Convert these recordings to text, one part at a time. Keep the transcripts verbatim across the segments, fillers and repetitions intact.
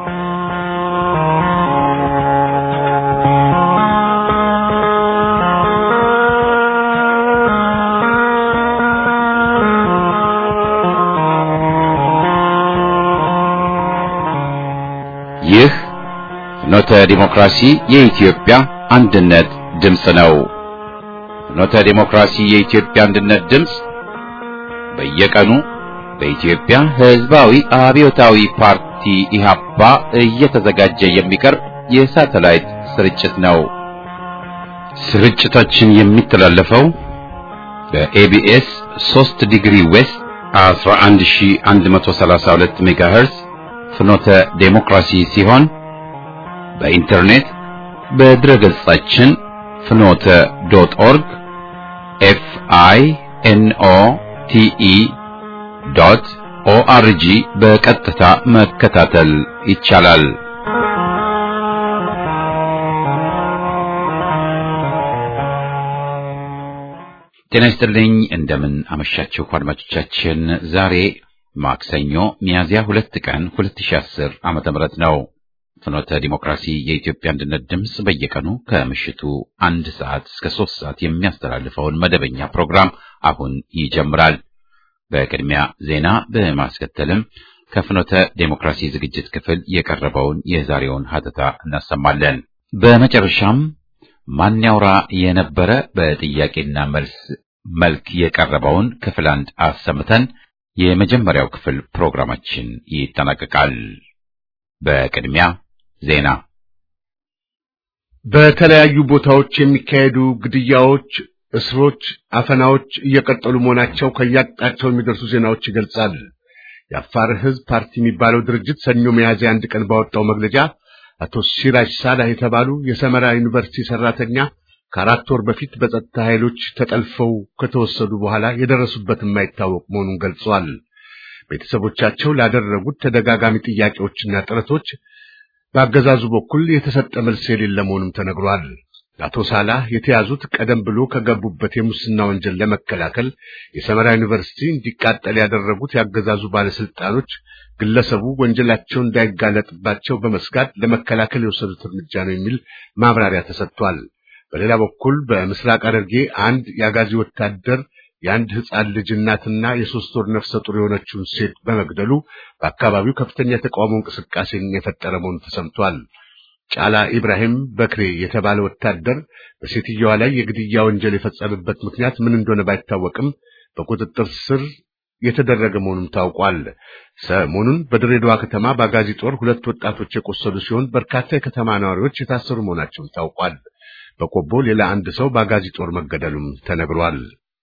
ይህ ፍኖተ ዲሞክራሲ የኢትዮጵያ አንድነት ድምፅ ነው። ፍኖተ ዲሞክራሲ የኢትዮጵያ አንድነት ድምፅ በየቀኑ በኢትዮጵያ ሕዝባዊ አብዮታዊ ፓርቲ ኢህአፓ እየተዘጋጀ የሚቀርብ የሳተላይት ስርጭት ነው። ስርጭታችን የሚተላለፈው በኤቢኤስ ሶስት ዲግሪ ዌስት አስራ አንድ ሺህ አንድ መቶ ሰላሳ ሁለት ሜጋሄርዝ ፍኖተ ዴሞክራሲ ሲሆን በኢንተርኔት በድረ ገጻችን ፍኖተ ዶት ኦርግ ኤፍ አይ ኤን ኦ ቲ ኢ ዶት ኦ አር ጂ በቀጥታ መከታተል ይቻላል። ጤና ይስጥልኝ፣ እንደምን አመሻችሁ አድማጮቻችን። ዛሬ ማክሰኞ ሚያዝያ ሁለት ቀን ሁለት ሺህ አስር ዓመተ ምህረት ነው። ፍኖተ ዲሞክራሲ የኢትዮጵያ አንድነት ድምፅ በየቀኑ ከምሽቱ አንድ ሰዓት እስከ ሶስት ሰዓት የሚያስተላልፈውን መደበኛ ፕሮግራም አሁን ይጀምራል። በቅድሚያ ዜና፣ በማስከተልም ከፍኖተ ዲሞክራሲ ዝግጅት ክፍል የቀረበውን የዛሬውን ሀተታ እናሰማለን። በመጨረሻም ማን ያውራ የነበረ በጥያቄና መልስ መልክ የቀረበውን ክፍል አንድ አሰምተን የመጀመሪያው ክፍል ፕሮግራማችን ይጠናቀቃል። በቅድሚያ ዜና። በተለያዩ ቦታዎች የሚካሄዱ ግድያዎች፣ እስሮች፣ አፈናዎች እየቀጠሉ መሆናቸው ከያጣቸው የሚደርሱ ዜናዎች ይገልጻል። የአፋር ሕዝብ ፓርቲ የሚባለው ድርጅት ሰኞ ሚያዝያ አንድ ቀን ባወጣው መግለጫ አቶ ሲራጅ ሳላህ የተባሉ የሰመራ ዩኒቨርሲቲ ሰራተኛ ከአራት ወር በፊት በጸጥታ ኃይሎች ተጠልፈው ከተወሰዱ በኋላ የደረሱበት የማይታወቅ መሆኑን ገልጿል። ቤተሰቦቻቸው ላደረጉት ተደጋጋሚ ጥያቄዎችና ጥረቶች በአገዛዙ በኩል የተሰጠ መልስ የሌለ መሆኑን ተነግሯል። አቶ ሳላህ የተያዙት ቀደም ብሎ ከገቡበት የሙስና ወንጀል ለመከላከል የሰመራ ዩኒቨርሲቲ እንዲቃጠል ያደረጉት ያገዛዙ ባለስልጣኖች ግለሰቡ ወንጀላቸው እንዳይጋለጥባቸው በመስጋት ለመከላከል የወሰዱት እርምጃ ነው የሚል ማብራሪያ ተሰጥቷል። በሌላ በኩል በምስራቅ ሐረርጌ አንድ የአጋዚ ወታደር የአንድ ሕፃን ልጅ እናትና የሶስት ወር ነፍሰ ጡር የሆነችውን ሴት በመግደሉ በአካባቢው ከፍተኛ ተቃውሞ እንቅስቃሴን የፈጠረ መሆኑ ተሰምቷል። ጫላ ኢብራሂም በክሬ የተባለ ወታደር በሴትየዋ ላይ የግድያ ወንጀል የፈጸመበት ምክንያት ምን እንደሆነ ባይታወቅም በቁጥጥር ስር የተደረገ መሆኑን ታውቋል። ሰሞኑን በድሬዳዋ ከተማ በአጋዚ ጦር ሁለት ወጣቶች የቆሰሉ ሲሆን በርካታ የከተማ ነዋሪዎች የታሰሩ መሆናቸው ታውቋል። በቆቦ ሌላ አንድ ሰው በአጋዚ ጦር መገደሉም ተነግሯል።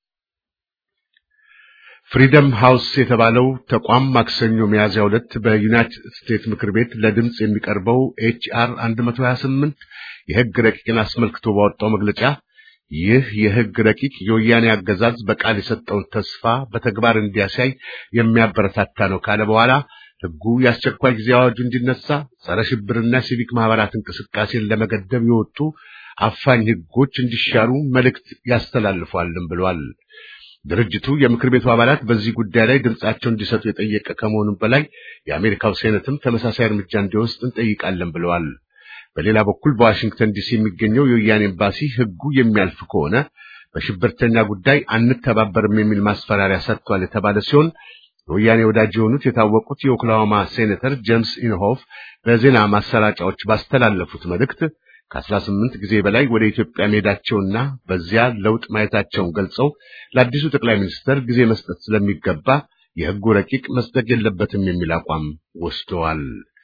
ፍሪደም ሃውስ የተባለው ተቋም ማክሰኞ ሚያዝያ ሁለት በዩናይትድ ስቴትስ ምክር ቤት ለድምጽ የሚቀርበው ኤች አር መቶ ሀያ ስምንት የሕግ ረቂቅን አስመልክቶ ባወጣው መግለጫ ይህ የሕግ ረቂቅ የወያኔ አገዛዝ በቃል የሰጠውን ተስፋ በተግባር እንዲያሳይ የሚያበረታታ ነው ካለ በኋላ ሕጉ የአስቸኳይ ጊዜ አዋጁ እንዲነሳ፣ ጸረ ሽብርና ሲቪክ ማህበራት እንቅስቃሴን ለመገደብ የወጡ አፋኝ ሕጎች እንዲሻሩ መልእክት ያስተላልፋልም ብሏል። ድርጅቱ የምክር ቤቱ አባላት በዚህ ጉዳይ ላይ ድምጻቸውን እንዲሰጡ የጠየቀ ከመሆኑም በላይ የአሜሪካው ሴኔትም ተመሳሳይ እርምጃ እንዲወስድ እንጠይቃለን ብለዋል። በሌላ በኩል በዋሽንግተን ዲሲ የሚገኘው የወያኔ ኤምባሲ ሕጉ የሚያልፍ ከሆነ በሽብርተኛ ጉዳይ አንተባበርም የሚል ማስፈራሪያ ሰጥቷል የተባለ ሲሆን የወያኔ ወዳጅ የሆኑት የታወቁት የኦክላሆማ ሴኔተር ጄምስ ኢንሆፍ በዜና ማሰራጫዎች ባስተላለፉት መልእክት ከአስራ ስምንት ጊዜ በላይ ወደ ኢትዮጵያ መሄዳቸውና በዚያ ለውጥ ማየታቸውን ገልጸው ለአዲሱ ጠቅላይ ሚኒስትር ጊዜ መስጠት ስለሚገባ የሕጉ ረቂቅ መስጠት የለበትም የሚል አቋም ወስደዋል።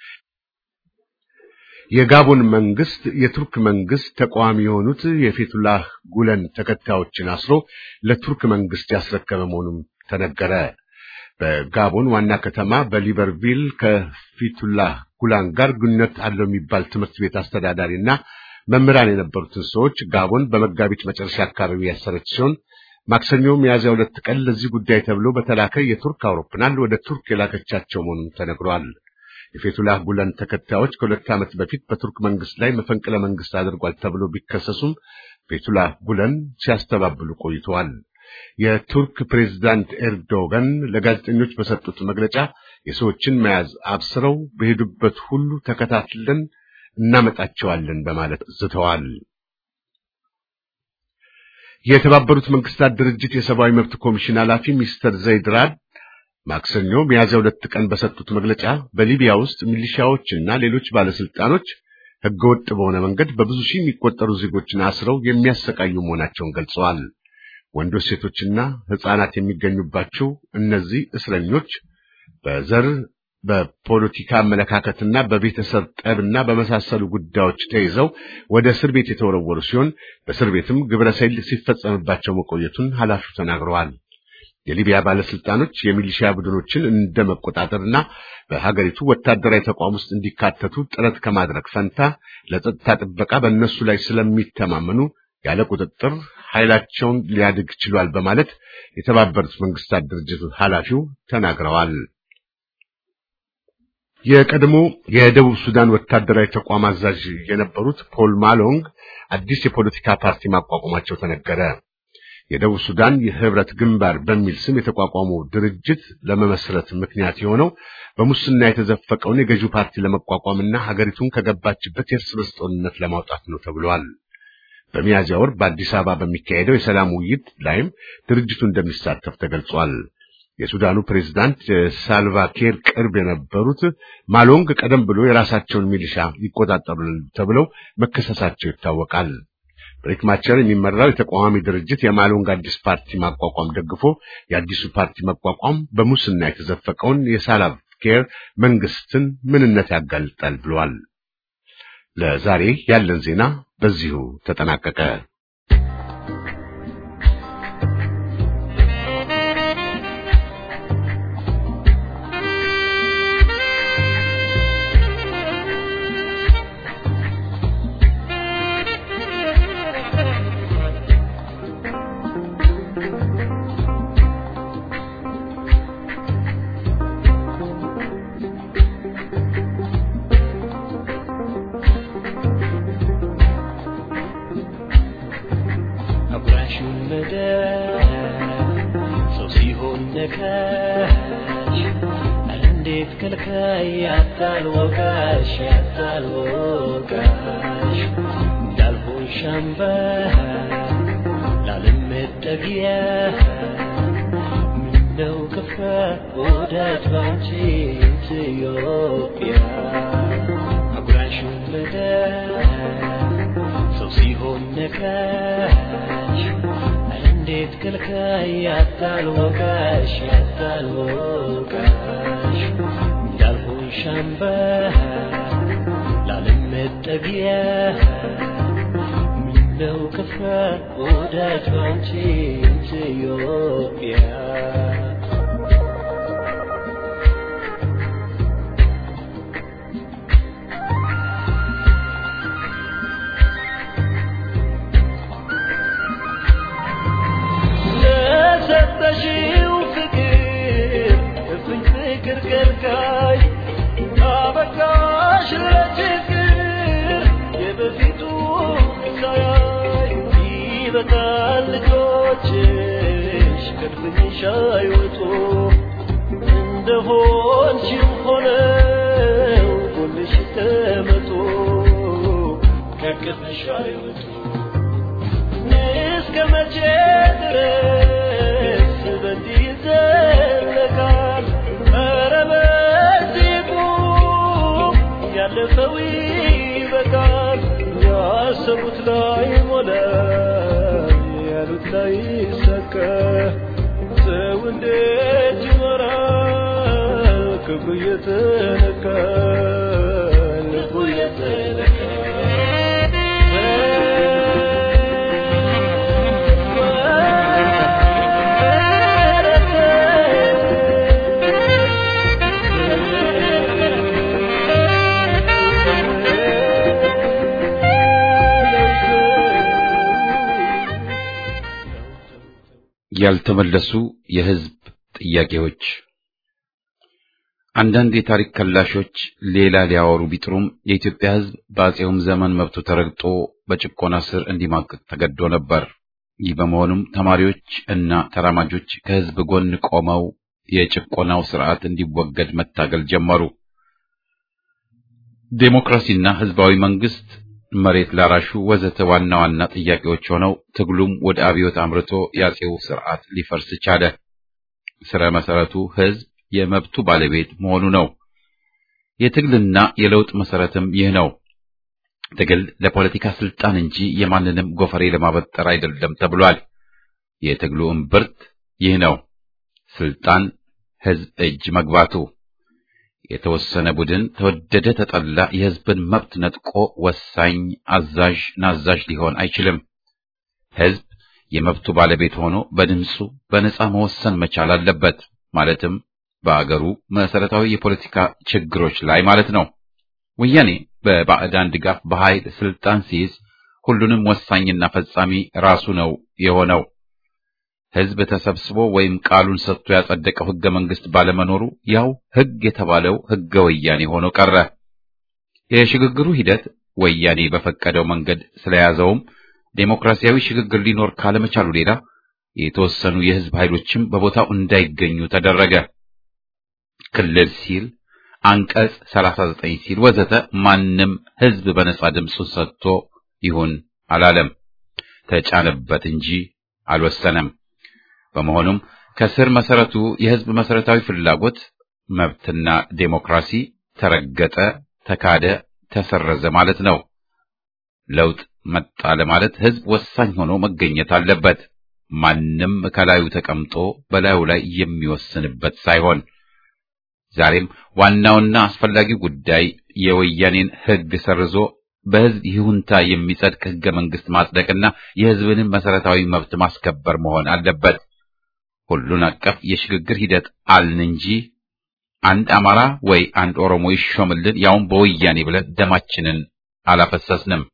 የጋቦን መንግስት የቱርክ መንግስት ተቃዋሚ የሆኑት የፌቱላህ ጉለን ተከታዮችን አስሮ ለቱርክ መንግስት ያስረከበ መሆኑን ተነገረ። በጋቦን ዋና ከተማ በሊበርቪል ከፌቱላህ ጉላን ጋር ግንኙነት አለው የሚባል ትምህርት ቤት አስተዳዳሪና መምህራን የነበሩትን ሰዎች ጋቦን በመጋቢት መጨረሻ አካባቢ ያሰረች ሲሆን ማክሰኞ ሚያዝያ ሁለት ቀን ለዚህ ጉዳይ ተብሎ በተላከ የቱርክ አውሮፕላን ወደ ቱርክ የላከቻቸው መሆኑን ተነግሯል። የፌቱላህ ጉለን ተከታዮች ከሁለት ዓመት በፊት በቱርክ መንግስት ላይ መፈንቅለ መንግስት አድርጓል ተብሎ ቢከሰሱም ፌቱላህ ጉለን ሲያስተባብሉ ቆይተዋል። የቱርክ ፕሬዝዳንት ኤርዶጋን ለጋዜጠኞች በሰጡት መግለጫ የሰዎችን መያዝ አብስረው በሄዱበት ሁሉ ተከታትለን እናመጣቸዋለን በማለት ዝተዋል። የተባበሩት መንግስታት ድርጅት የሰብአዊ መብት ኮሚሽን ኃላፊ ሚስተር ዘይድ ራድ ማክሰኞ ሚያዝያ ሁለት ቀን በሰጡት መግለጫ በሊቢያ ውስጥ ሚሊሻዎችና ሌሎች ባለስልጣኖች ህገወጥ በሆነ መንገድ በብዙ ሺህ የሚቆጠሩ ዜጎችን አስረው የሚያሰቃዩ መሆናቸውን ገልጸዋል። ወንዶች፣ ሴቶችና ህፃናት የሚገኙባቸው እነዚህ እስረኞች በዘር በፖለቲካ አመለካከትና በቤተሰብ ጠብና በመሳሰሉ ጉዳዮች ተይዘው ወደ እስር ቤት የተወረወሩ ሲሆን በእስር ቤትም ግብረ ሰይል ሲፈጸምባቸው መቆየቱን ኃላፊው ተናግረዋል። የሊቢያ ባለስልጣኖች የሚሊሺያ ቡድኖችን እንደመቆጣጠርና በሀገሪቱ ወታደራዊ ተቋም ውስጥ እንዲካተቱ ጥረት ከማድረግ ፈንታ ለጸጥታ ጥበቃ በእነሱ ላይ ስለሚተማመኑ ያለ ቁጥጥር ኃይላቸውን ሊያድግ ችሏል በማለት የተባበሩት መንግስታት ድርጅት ኃላፊው ተናግረዋል። የቀድሞ የደቡብ ሱዳን ወታደራዊ ተቋም አዛዥ የነበሩት ፖል ማሎንግ አዲስ የፖለቲካ ፓርቲ ማቋቋማቸው ተነገረ። የደቡብ ሱዳን የህብረት ግንባር በሚል ስም የተቋቋመው ድርጅት ለመመስረት ምክንያት የሆነው በሙስና የተዘፈቀውን የገዢው ፓርቲ ለመቋቋምና ሀገሪቱን ከገባችበት የእርስ በርስ ጦርነት ለማውጣት ነው ተብሏል። በሚያዝያ ወር በአዲስ አበባ በሚካሄደው የሰላም ውይይት ላይም ድርጅቱ እንደሚሳተፍ ተገልጿል። የሱዳኑ ፕሬዝዳንት ሳልቫ ኪር ቅርብ የነበሩት ማሎንግ ቀደም ብሎ የራሳቸውን ሚሊሻ ይቆጣጠሩ ተብለው መከሰሳቸው ይታወቃል። ሪክ ማቻር የሚመራው የተቃዋሚ ድርጅት የማሎንግ አዲስ ፓርቲ ማቋቋም ደግፎ የአዲሱ ፓርቲ መቋቋም በሙስና የተዘፈቀውን የሳልቫ ኪር መንግስትን ምንነት ያጋልጣል ብለዋል። ለዛሬ ያለን ዜና በዚሁ ተጠናቀቀ። ያልተመለሱ የህዝብ ጥያቄዎች። አንዳንድ የታሪክ ከላሾች ሌላ ሊያወሩ ቢጥሩም የኢትዮጵያ ህዝብ በአፄውም ዘመን መብቱ ተረግጦ በጭቆና ስር እንዲማቅቅ ተገዶ ነበር። ይህ በመሆኑም ተማሪዎች እና ተራማጆች ከህዝብ ጎን ቆመው የጭቆናው ስርዓት እንዲወገድ መታገል ጀመሩ። ዴሞክራሲና ህዝባዊ መንግስት፣ መሬት ላራሹ ወዘተ ዋና ዋና ጥያቄዎች ሆነው ትግሉም ወደ አብዮት አምርቶ ያጼው ስርዓት ሊፈርስ ቻለ። ስረ መሰረቱ ህዝብ የመብቱ ባለቤት መሆኑ ነው። የትግልና የለውጥ መሰረትም ይህ ነው። ትግል ለፖለቲካ ስልጣን እንጂ የማንንም ጎፈሬ ለማበጠር አይደለም ተብሏል። የትግሉ እምብርት ይህ ነው። ስልጣን ህዝብ እጅ መግባቱ። የተወሰነ ቡድን ተወደደ ተጠላ የህዝብን መብት ነጥቆ ወሳኝ፣ አዛዥ፣ ናዛዥ ሊሆን አይችልም። ህዝብ የመብቱ ባለቤት ሆኖ በድምፁ በነጻ መወሰን መቻል አለበት። ማለትም በአገሩ መሰረታዊ የፖለቲካ ችግሮች ላይ ማለት ነው። ወያኔ በባዕዳን ድጋፍ በኃይል ስልጣን ሲይዝ ሁሉንም ወሳኝና ፈጻሚ ራሱ ነው የሆነው። ህዝብ ተሰብስቦ ወይም ቃሉን ሰጥቶ ያጸደቀው ህገ መንግስት ባለመኖሩ ያው ህግ የተባለው ህገ ወያኔ ሆኖ ቀረ። የሽግግሩ ሂደት ወያኔ በፈቀደው መንገድ ስለያዘውም ዴሞክራሲያዊ ሽግግር ሊኖር ካለመቻሉ ሌላ የተወሰኑ የህዝብ ኃይሎችም በቦታው እንዳይገኙ ተደረገ። ክልል ሲል አንቀጽ ሰላሳ ዘጠኝ ሲል ወዘተ ማንም ህዝብ በነጻ ድምፁን ሰጥቶ ይሁን አላለም። ተጫነበት እንጂ አልወሰነም። በመሆኑም ከስር መሰረቱ የህዝብ መሰረታዊ ፍላጎት መብትና ዴሞክራሲ ተረገጠ፣ ተካደ፣ ተሰረዘ ማለት ነው። ለውጥ መጣ ለማለት ህዝብ ወሳኝ ሆኖ መገኘት አለበት። ማንም ከላዩ ተቀምጦ በላዩ ላይ የሚወስንበት ሳይሆን ዛሬም ዋናውና አስፈላጊው ጉዳይ የወያኔን ህግ ሰርዞ በህዝብ ይሁንታ የሚጸድቅ ህገ መንግስት ማጽደቅና የህዝብንም መሰረታዊ መብት ማስከበር መሆን አለበት። ሁሉን አቀፍ የሽግግር ሂደት አልን እንጂ አንድ አማራ ወይ አንድ ኦሮሞ ይሾምልን ያውም በወያኔ ብለን ደማችንን አላፈሰስንም።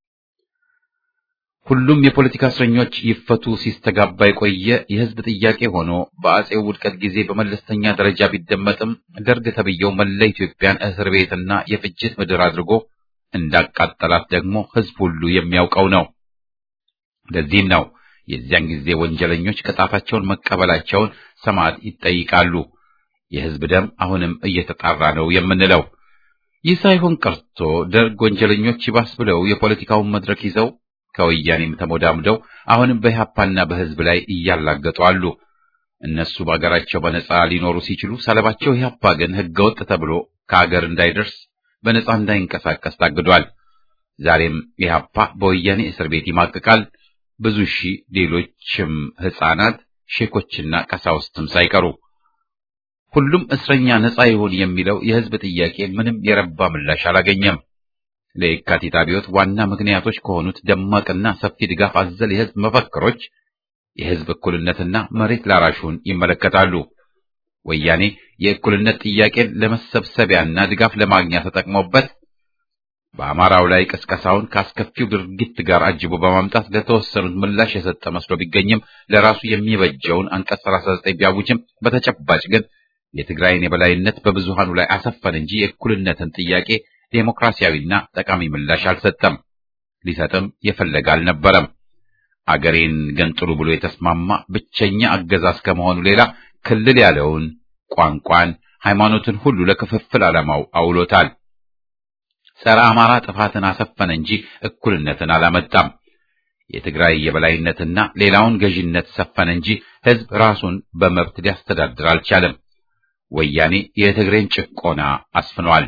ሁሉም የፖለቲካ እስረኞች ይፈቱ ሲስተጋባ የቆየ የህዝብ ጥያቄ ሆኖ በአጼው ውድቀት ጊዜ በመለስተኛ ደረጃ ቢደመጥም ደርግ ተብየው መላ ኢትዮጵያን እስር ቤትና የፍጅት ምድር አድርጎ እንዳቃጠላት ደግሞ ህዝብ ሁሉ የሚያውቀው ነው። ለዚህም ነው የዚያን ጊዜ ወንጀለኞች ቅጣታቸውን መቀበላቸውን ሰማዕት ይጠይቃሉ። የህዝብ ደም አሁንም እየተጣራ ነው የምንለው። ይህ ሳይሆን ቀርቶ ደርግ ወንጀለኞች ይባስ ብለው የፖለቲካውን መድረክ ይዘው ከወያኔም ተሞዳምደው አሁንም በኢህአፓና በህዝብ ላይ እያላገጡ አሉ። እነሱ በአገራቸው በነጻ ሊኖሩ ሲችሉ ሰለባቸው ኢህአፓ ግን ህገወጥ ተብሎ ከአገር እንዳይደርስ በነጻ እንዳይንቀሳቀስ ታግዷል። ዛሬም ኢህአፓ በወያኔ እስር ቤት ይማቅቃል። ብዙ ሺህ ሌሎችም ህፃናት፣ ሼኮችና ቀሳውስትም ሳይቀሩ ሁሉም እስረኛ ነጻ ይሁን የሚለው የህዝብ ጥያቄ ምንም የረባ ምላሽ አላገኘም። ለየካቲት አብዮት ዋና ምክንያቶች ከሆኑት ደማቅና ሰፊ ድጋፍ አዘል የህዝብ መፈክሮች የህዝብ እኩልነትና መሬት ላራሹን ይመለከታሉ። ወያኔ የእኩልነት ጥያቄን ለመሰብሰቢያና ድጋፍ ለማግኛ ተጠቅሞበት በአማራው ላይ ቅስቀሳውን ካስከፊው ድርጊት ጋር አጅቦ በማምጣት ለተወሰኑት ምላሽ የሰጠ መስሎ ቢገኝም ለራሱ የሚበጀውን አንቀጽ ሰላሳ ዘጠኝ ቢያውጅም በተጨባጭ ግን የትግራይን የበላይነት በብዙሃኑ ላይ አሰፈን እንጂ የእኩልነትን ጥያቄ ዴሞክራሲያዊና ጠቃሚ ምላሽ አልሰጠም። ሊሰጥም የፈለገ አልነበረም። አገሬን ገንጥሉ ብሎ የተስማማ ብቸኛ አገዛዝ ከመሆኑ ሌላ ክልል ያለውን ቋንቋን፣ ሃይማኖትን ሁሉ ለክፍፍል ዓላማው አውሎታል። ጸረ አማራ ጥፋትን አሰፈነ እንጂ እኩልነትን አላመጣም። የትግራይ የበላይነትና ሌላውን ገዥነት ሰፈነ እንጂ ህዝብ ራሱን በመብት ሊያስተዳድር አልቻለም። ወያኔ የትግሬን ጭቆና አስፍኗል።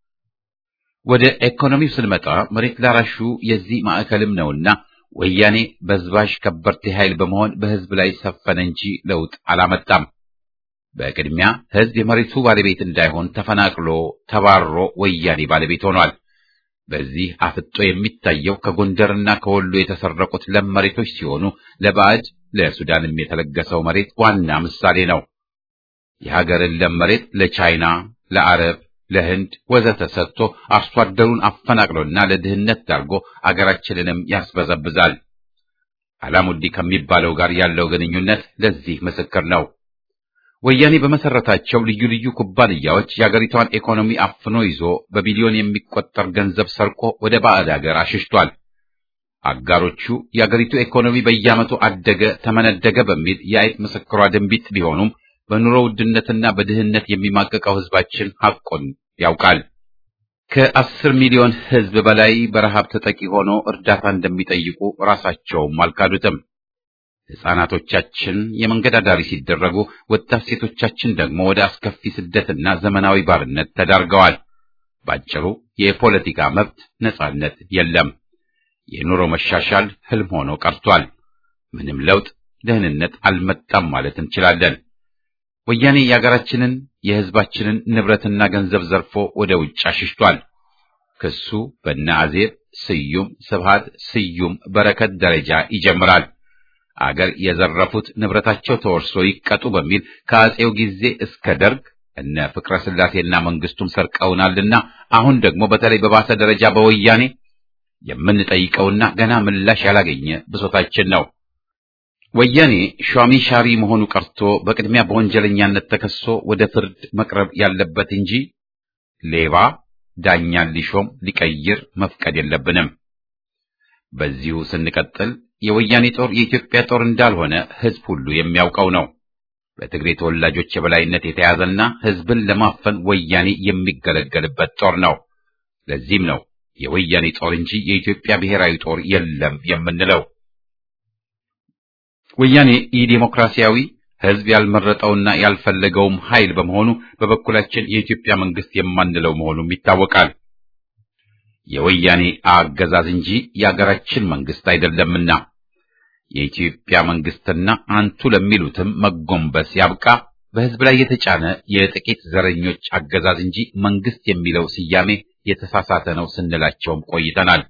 ወደ ኢኮኖሚው ስንመጣ መሬት ላራሹ የዚህ ማዕከልም ነውና ወያኔ በዝባዥ ከበርቴ ኃይል በመሆን በህዝብ ላይ ሰፈነ እንጂ ለውጥ አላመጣም። በቅድሚያ ህዝብ የመሬቱ ባለቤት እንዳይሆን ተፈናቅሎ ተባሮ ወያኔ ባለቤት ሆኗል። በዚህ አፍጦ የሚታየው ከጎንደርና ከወሎ የተሰረቁት ለም መሬቶች ሲሆኑ ለባዕድ ለሱዳንም የተለገሰው መሬት ዋና ምሳሌ ነው። የሀገርን ለም መሬት ለቻይና፣ ለአረብ፣ ለህንድ ወዘተ ሰጥቶ አርሶ አደሩን አፈናቅሎና ለድህነት ዳርጎ አገራችንንም ያስበዘብዛል። አላሙዲ ከሚባለው ጋር ያለው ግንኙነት ለዚህ ምስክር ነው። ወያኔ በመሰረታቸው ልዩ ልዩ ኩባንያዎች የአገሪቷን ኢኮኖሚ አፍኖ ይዞ በቢሊዮን የሚቆጠር ገንዘብ ሰርቆ ወደ ባዕድ አገር አሽሽቷል። አጋሮቹ የአገሪቱ ኢኮኖሚ በየዓመቱ አደገ ተመነደገ በሚል የአይጥ ምስክሯ ድንቢጥ ቢሆኑም በኑሮ ውድነትና በድህነት የሚማቀቀው ህዝባችን ሐቁን ያውቃል። ከአስር ሚሊዮን ህዝብ በላይ በረሃብ ተጠቂ ሆኖ እርዳታ እንደሚጠይቁ ራሳቸውም አልካዱትም። ሕፃናቶቻችን የመንገድ አዳሪ ሲደረጉ፣ ወጣት ሴቶቻችን ደግሞ ወደ አስከፊ ስደትና ዘመናዊ ባርነት ተዳርገዋል። ባጭሩ የፖለቲካ መብት ነጻነት የለም። የኑሮ መሻሻል ህልም ሆኖ ቀርቷል። ምንም ለውጥ፣ ደህንነት አልመጣም ማለት እንችላለን። ወያኔ የሀገራችንን የህዝባችንን ንብረትና ገንዘብ ዘርፎ ወደ ውጭ አሽሽቷል። ክሱ በእነ አዜብ ስዩም፣ ስብሃት ስዩም፣ በረከት ደረጃ ይጀምራል። አገር የዘረፉት ንብረታቸው ተወርሶ ይቀጡ በሚል ከአጼው ጊዜ እስከ ደርግ እነ ፍቅረ ስላሴና መንግስቱም ሰርቀውናልና አሁን ደግሞ በተለይ በባሰ ደረጃ በወያኔ የምንጠይቀውና ገና ምላሽ ያላገኘ ብሶታችን ነው። ወያኔ ሿሚ ሻሪ መሆኑ ቀርቶ በቅድሚያ በወንጀለኛነት ተከሶ ወደ ፍርድ መቅረብ ያለበት እንጂ ሌባ ዳኛን ሊሾም ሊቀይር መፍቀድ የለብንም። በዚሁ ስንቀጥል የወያኔ ጦር የኢትዮጵያ ጦር እንዳልሆነ ህዝብ ሁሉ የሚያውቀው ነው። በትግሬ ተወላጆች የበላይነት የተያዘና ህዝብን ለማፈን ወያኔ የሚገለገልበት ጦር ነው። ለዚህም ነው የወያኔ ጦር እንጂ የኢትዮጵያ ብሔራዊ ጦር የለም የምንለው። ወያኔ የዲሞክራሲያዊ ህዝብ ያልመረጠውና ያልፈለገውም ኃይል በመሆኑ በበኩላችን የኢትዮጵያ መንግስት የማንለው መሆኑም ይታወቃል። የወያኔ አገዛዝ እንጂ የአገራችን መንግስት አይደለምና የኢትዮጵያ መንግስትና አንቱ ለሚሉትም መጎንበስ ያብቃ። በህዝብ ላይ የተጫነ የጥቂት ዘረኞች አገዛዝ እንጂ መንግስት የሚለው ስያሜ የተሳሳተ ነው ስንላቸውም ቆይተናል።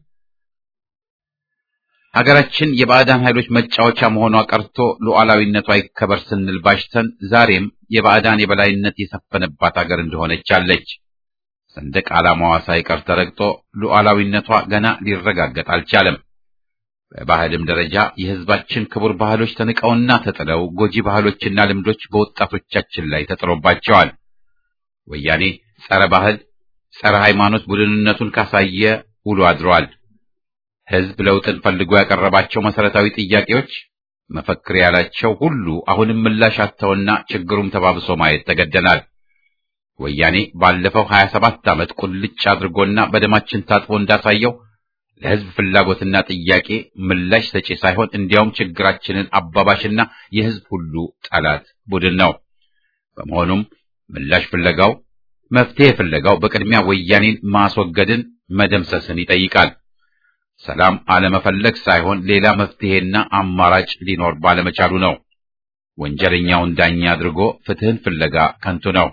ሀገራችን የባዕዳን ኃይሎች መጫወቻ መሆኗ ቀርቶ ሉዓላዊነቷ ይከበር ስንል ባሽተን ዛሬም የባዕዳን የበላይነት የሰፈነባት ሀገር እንደሆነች አለች። ሰንደቅ ዓላማዋ ሳይቀር ተረግጦ ሉዓላዊነቷ ገና ሊረጋገጥ አልቻለም። በባህልም ደረጃ የህዝባችን ክቡር ባህሎች ተንቀውና ተጥለው ጎጂ ባህሎችና ልምዶች በወጣቶቻችን ላይ ተጥሮባቸዋል። ወያኔ ጸረ ባህል፣ ጸረ ሃይማኖት ቡድንነቱን ካሳየ ውሎ አድሯል። ህዝብ ለውጥን ፈልጎ ያቀረባቸው መሰረታዊ ጥያቄዎች መፈክር ያላቸው ሁሉ አሁንም ምላሽ አጥተውና ችግሩም ተባብሶ ማየት ተገደናል። ወያኔ ባለፈው ሀያ ሰባት ዓመት ቁልጭ አድርጎና በደማችን ታጥቦ እንዳሳየው ለህዝብ ፍላጎትና ጥያቄ ምላሽ ሰጪ ሳይሆን እንዲያውም ችግራችንን አባባሽና የህዝብ ሁሉ ጠላት ቡድን ነው። በመሆኑም ምላሽ ፍለጋው፣ መፍትሄ ፍለጋው በቅድሚያ ወያኔን ማስወገድን መደምሰስን ይጠይቃል። ሰላም አለመፈለግ ሳይሆን ሌላ መፍትሄና አማራጭ ሊኖር ባለመቻሉ ነው። ወንጀለኛውን ዳኛ አድርጎ ፍትህን ፍለጋ ከንቱ ነው።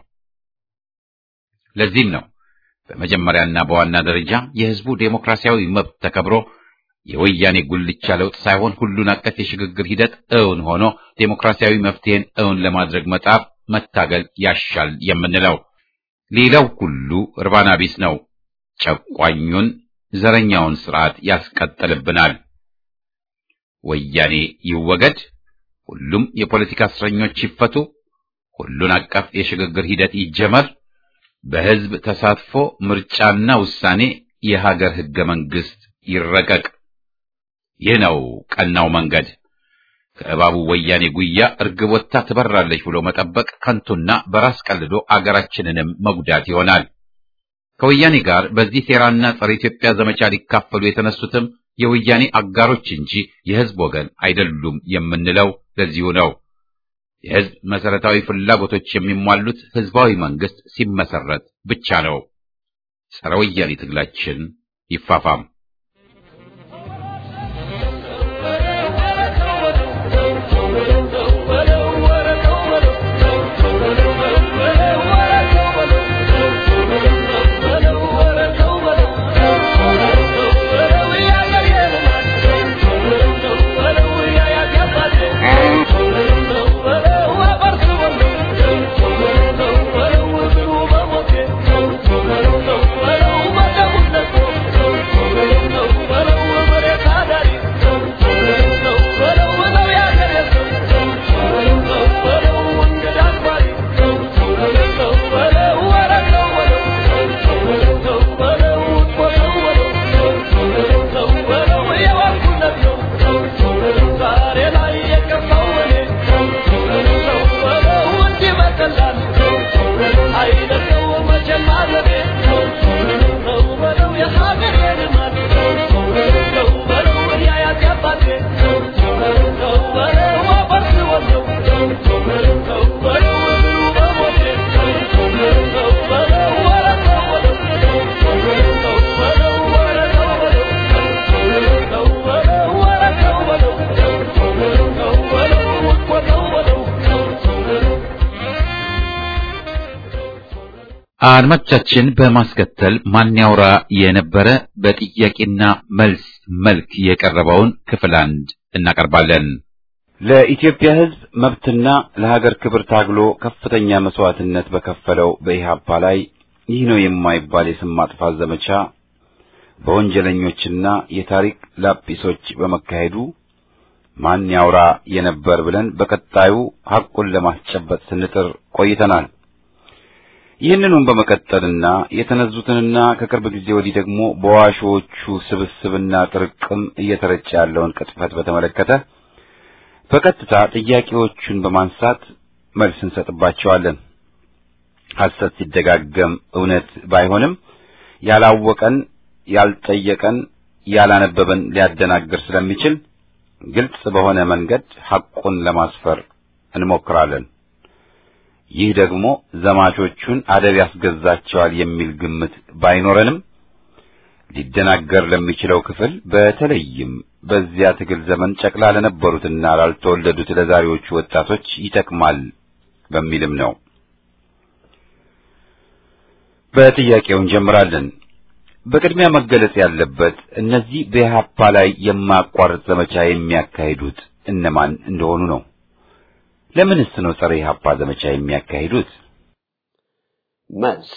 ለዚህም ነው በመጀመሪያና በዋና ደረጃ የህዝቡ ዴሞክራሲያዊ መብት ተከብሮ የወያኔ ጉልቻ ለውጥ ሳይሆን ሁሉን አቀፍ የሽግግር ሂደት እውን ሆኖ ዴሞክራሲያዊ መፍትሄን እውን ለማድረግ መጣር መታገል ያሻል የምንለው። ሌላው ሁሉ እርባና ቢስ ነው። ጨቋኙን ዘረኛውን ስርዓት ያስቀጥልብናል። ወያኔ ይወገድ፣ ሁሉም የፖለቲካ እስረኞች ይፈቱ፣ ሁሉን አቀፍ የሽግግር ሂደት ይጀመር፣ በህዝብ ተሳትፎ ምርጫና ውሳኔ የሀገር ህገ መንግስት ይረቀቅ። ይህ ነው ቀናው መንገድ። ከእባቡ ወያኔ ጉያ እርግብ ወጥታ ትበራለች ብሎ መጠበቅ ከንቱና በራስ ቀልዶ አገራችንንም መጉዳት ይሆናል። ከወያኔ ጋር በዚህ ሴራና ጸረ ኢትዮጵያ ዘመቻ ሊካፈሉ የተነሱትም የወያኔ አጋሮች እንጂ የህዝብ ወገን አይደሉም የምንለው ለዚሁ ነው። የህዝብ መሰረታዊ ፍላጎቶች የሚሟሉት ህዝባዊ መንግስት ሲመሰረት ብቻ ነው። ጸረ ወያኔ ትግላችን ይፋፋም። We'll be right back. አድማጮቻችን በማስከተል ማን ያውራ የነበረ በጥያቄና መልስ መልክ የቀረበውን ክፍል አንድ እናቀርባለን። ለኢትዮጵያ ሕዝብ መብትና ለሀገር ክብር ታግሎ ከፍተኛ መስዋዕትነት በከፈለው በኢህአፓ ላይ ይህ ነው የማይባል የስም ማጥፋት ዘመቻ በወንጀለኞችና የታሪክ ላጲሶች በመካሄዱ ማን ያውራ የነበር ብለን በቀጣዩ ሐቁን ለማስጨበጥ ስንጥር ቆይተናል። ይህንኑም በመቀጠልና የተነዙትንና ከቅርብ ጊዜ ወዲህ ደግሞ በዋሾቹ ስብስብና ጥርቅም እየተረጨ ያለውን ቅጥፈት በተመለከተ በቀጥታ ጥያቄዎቹን በማንሳት መልስ እንሰጥባቸዋለን። ሐሰት ሲደጋገም እውነት ባይሆንም ያላወቀን ያልጠየቀን ያላነበበን ሊያደናግር ስለሚችል ግልጽ በሆነ መንገድ ሐቁን ለማስፈር እንሞክራለን። ይህ ደግሞ ዘማቾቹን አደብ ያስገዛቸዋል የሚል ግምት ባይኖረንም ሊደናገር ለሚችለው ክፍል በተለይም በዚያ ትግል ዘመን ጨቅላ ለነበሩትና ላልተወለዱት ለዛሬዎቹ ወጣቶች ይጠቅማል በሚልም ነው። በጥያቄው እንጀምራለን። በቅድሚያ መገለጽ ያለበት እነዚህ በኢህአፓ ላይ የማያቋርጥ ዘመቻ የሚያካሂዱት እነማን እንደሆኑ ነው። ለምንስ ነው ጸረ ኢህአፓ ዘመቻ የሚያካሂዱት? መልስ